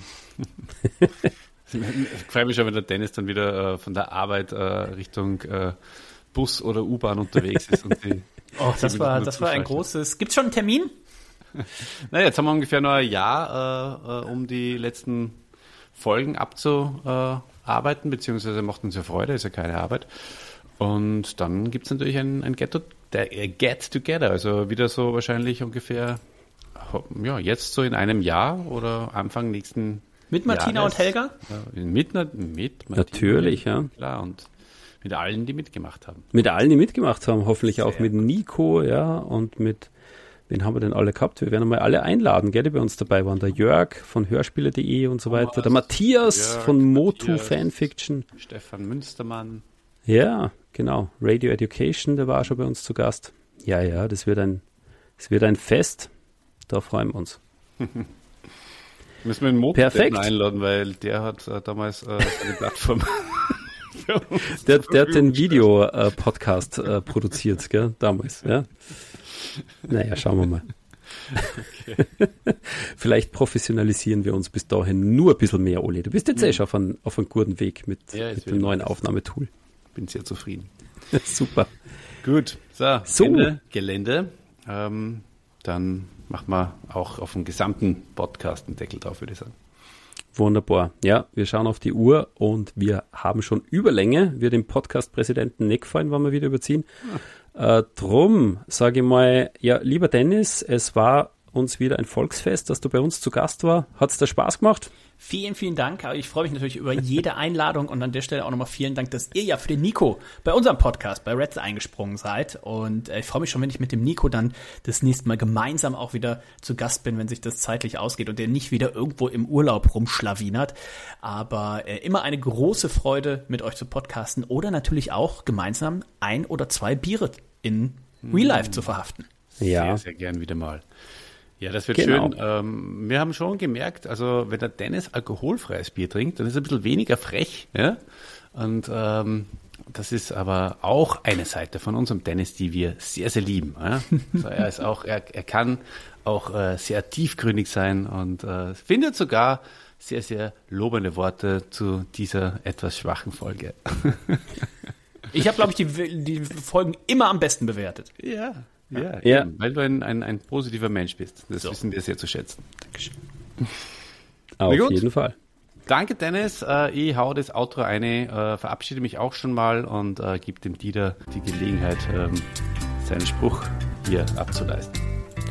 Speaker 10: Ich freue mich schon, wenn der Dennis dann wieder äh, von der Arbeit äh, Richtung äh, Bus oder U-Bahn unterwegs ist. Und die,
Speaker 3: Oh, das war, das war ein großes. Gibt's schon einen Termin?
Speaker 10: Naja, jetzt haben wir ungefähr noch ein Jahr, äh, um die letzten Folgen abzuarbeiten, beziehungsweise macht uns ja Freude, ist ja keine Arbeit. Und dann gibt es natürlich ein, ein Get, to, äh, Get Together, also wieder so wahrscheinlich ungefähr, ja, jetzt so in einem Jahr oder Anfang nächsten
Speaker 3: Mit Martina
Speaker 10: Jahres.
Speaker 3: und Helga?
Speaker 10: Ja, mit, mit Martina.
Speaker 2: Natürlich, ja.
Speaker 10: Klar, und mit allen, die mitgemacht haben.
Speaker 2: Mit allen, die mitgemacht haben, hoffentlich
Speaker 10: Sehr
Speaker 2: auch mit Nico, ja, und mit, wen haben wir denn alle gehabt? Wir werden mal alle einladen, gell, die bei uns dabei waren. Der Jörg von hörspiele punkt de und so weiter,
Speaker 10: Thomas,
Speaker 2: der Matthias
Speaker 10: Jörg,
Speaker 2: von Motu
Speaker 10: Matthias,
Speaker 2: Fanfiction.
Speaker 10: Stefan Münstermann.
Speaker 2: Ja, genau. Radio Education, der war schon bei uns zu Gast. Ja, ja, das wird ein, das wird ein Fest. Da freuen wir uns.
Speaker 10: Müssen wir den Motu
Speaker 2: Perfekt.
Speaker 10: einladen, weil der hat äh, damals äh, eine Plattform.
Speaker 2: Der, der hat den Video-Podcast äh, produziert, gell, damals, ja. Naja, schauen wir mal.
Speaker 10: Okay.
Speaker 2: Vielleicht professionalisieren wir uns bis dahin nur ein bisschen mehr, Oli. Du bist jetzt eh schon auf einem, auf einem guten Weg mit,
Speaker 10: Ja,
Speaker 2: mit dem neuen Aufnahmetool.
Speaker 10: Bin sehr zufrieden.
Speaker 2: Super.
Speaker 10: Gut, so,
Speaker 2: So.
Speaker 10: Ende Gelände. Ähm, dann machen wir auch auf dem gesamten Podcast einen Deckel drauf, würde ich sagen.
Speaker 2: Wunderbar. Ja, wir schauen auf die Uhr und wir haben schon Überlänge. Wir dem Podcast-Präsidenten nicht gefallen, wenn wir wieder überziehen. Äh, drum sage ich mal, ja, lieber Dennis, es war uns wieder ein Volksfest, dass du bei uns zu Gast war. Hat es dir Spaß gemacht?
Speaker 3: Vielen, vielen Dank. Aber ich freue mich natürlich über jede Einladung und an der Stelle auch nochmal vielen Dank, dass ihr ja für den Nico bei unserem Podcast, bei Reds eingesprungen seid. Und äh, ich freue mich schon, wenn ich mit dem Nico dann das nächste Mal gemeinsam auch wieder zu Gast bin, wenn sich das zeitlich ausgeht und der nicht wieder irgendwo im Urlaub rumschlawinert. Aber äh, immer eine große Freude, mit euch zu podcasten oder natürlich auch gemeinsam ein oder zwei Biere in Real Life zu verhaften.
Speaker 2: Ja.
Speaker 10: Sehr, sehr gern wieder mal. Ja, das wird
Speaker 2: Genau.
Speaker 10: schön. Ähm, wir haben schon gemerkt, also wenn der Dennis alkoholfreies Bier trinkt, dann ist er ein bisschen weniger frech. Ja? Und ähm, das ist aber auch eine Seite von unserem Dennis, die wir sehr, sehr lieben. Ja? Also er ist auch, er, er kann auch äh, sehr tiefgründig sein und äh, findet sogar sehr, sehr lobende Worte zu dieser etwas schwachen Folge.
Speaker 3: Ich habe, glaube ich, die, die Folgen immer am besten bewertet.
Speaker 10: Ja. Ja,
Speaker 2: Ja.
Speaker 10: eben, weil du ein, ein, ein positiver Mensch bist. Das
Speaker 3: So.
Speaker 10: wissen wir sehr zu schätzen. Dankeschön.
Speaker 2: Auf
Speaker 10: gut.
Speaker 2: jeden Fall.
Speaker 10: Danke, Dennis. Äh, ich hau das Outro ein, äh, verabschiede mich auch schon mal und äh, gebe dem Dieter die Gelegenheit, ähm, seinen Spruch hier abzuleisten.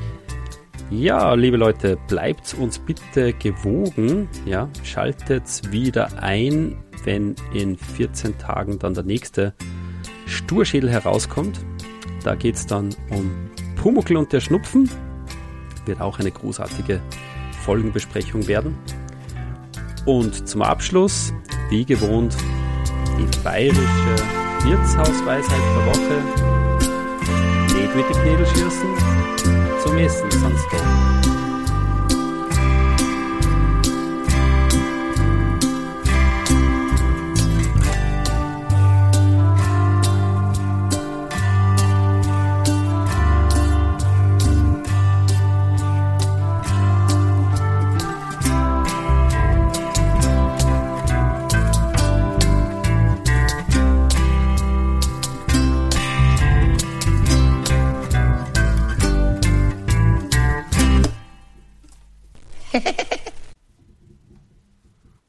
Speaker 2: Ja, liebe Leute, bleibt uns bitte gewogen. Ja, schaltet wieder ein, wenn in vierzehn Tagen dann der nächste Sturschädel herauskommt. Da geht es dann um Pumuckl und der Schnupfen. Wird auch eine großartige Folgenbesprechung werden. Und zum Abschluss, wie gewohnt, die bayerische Wirtshausweisheit der Woche. Nicht mit den Knädel schießen, zum Essen sonst doch.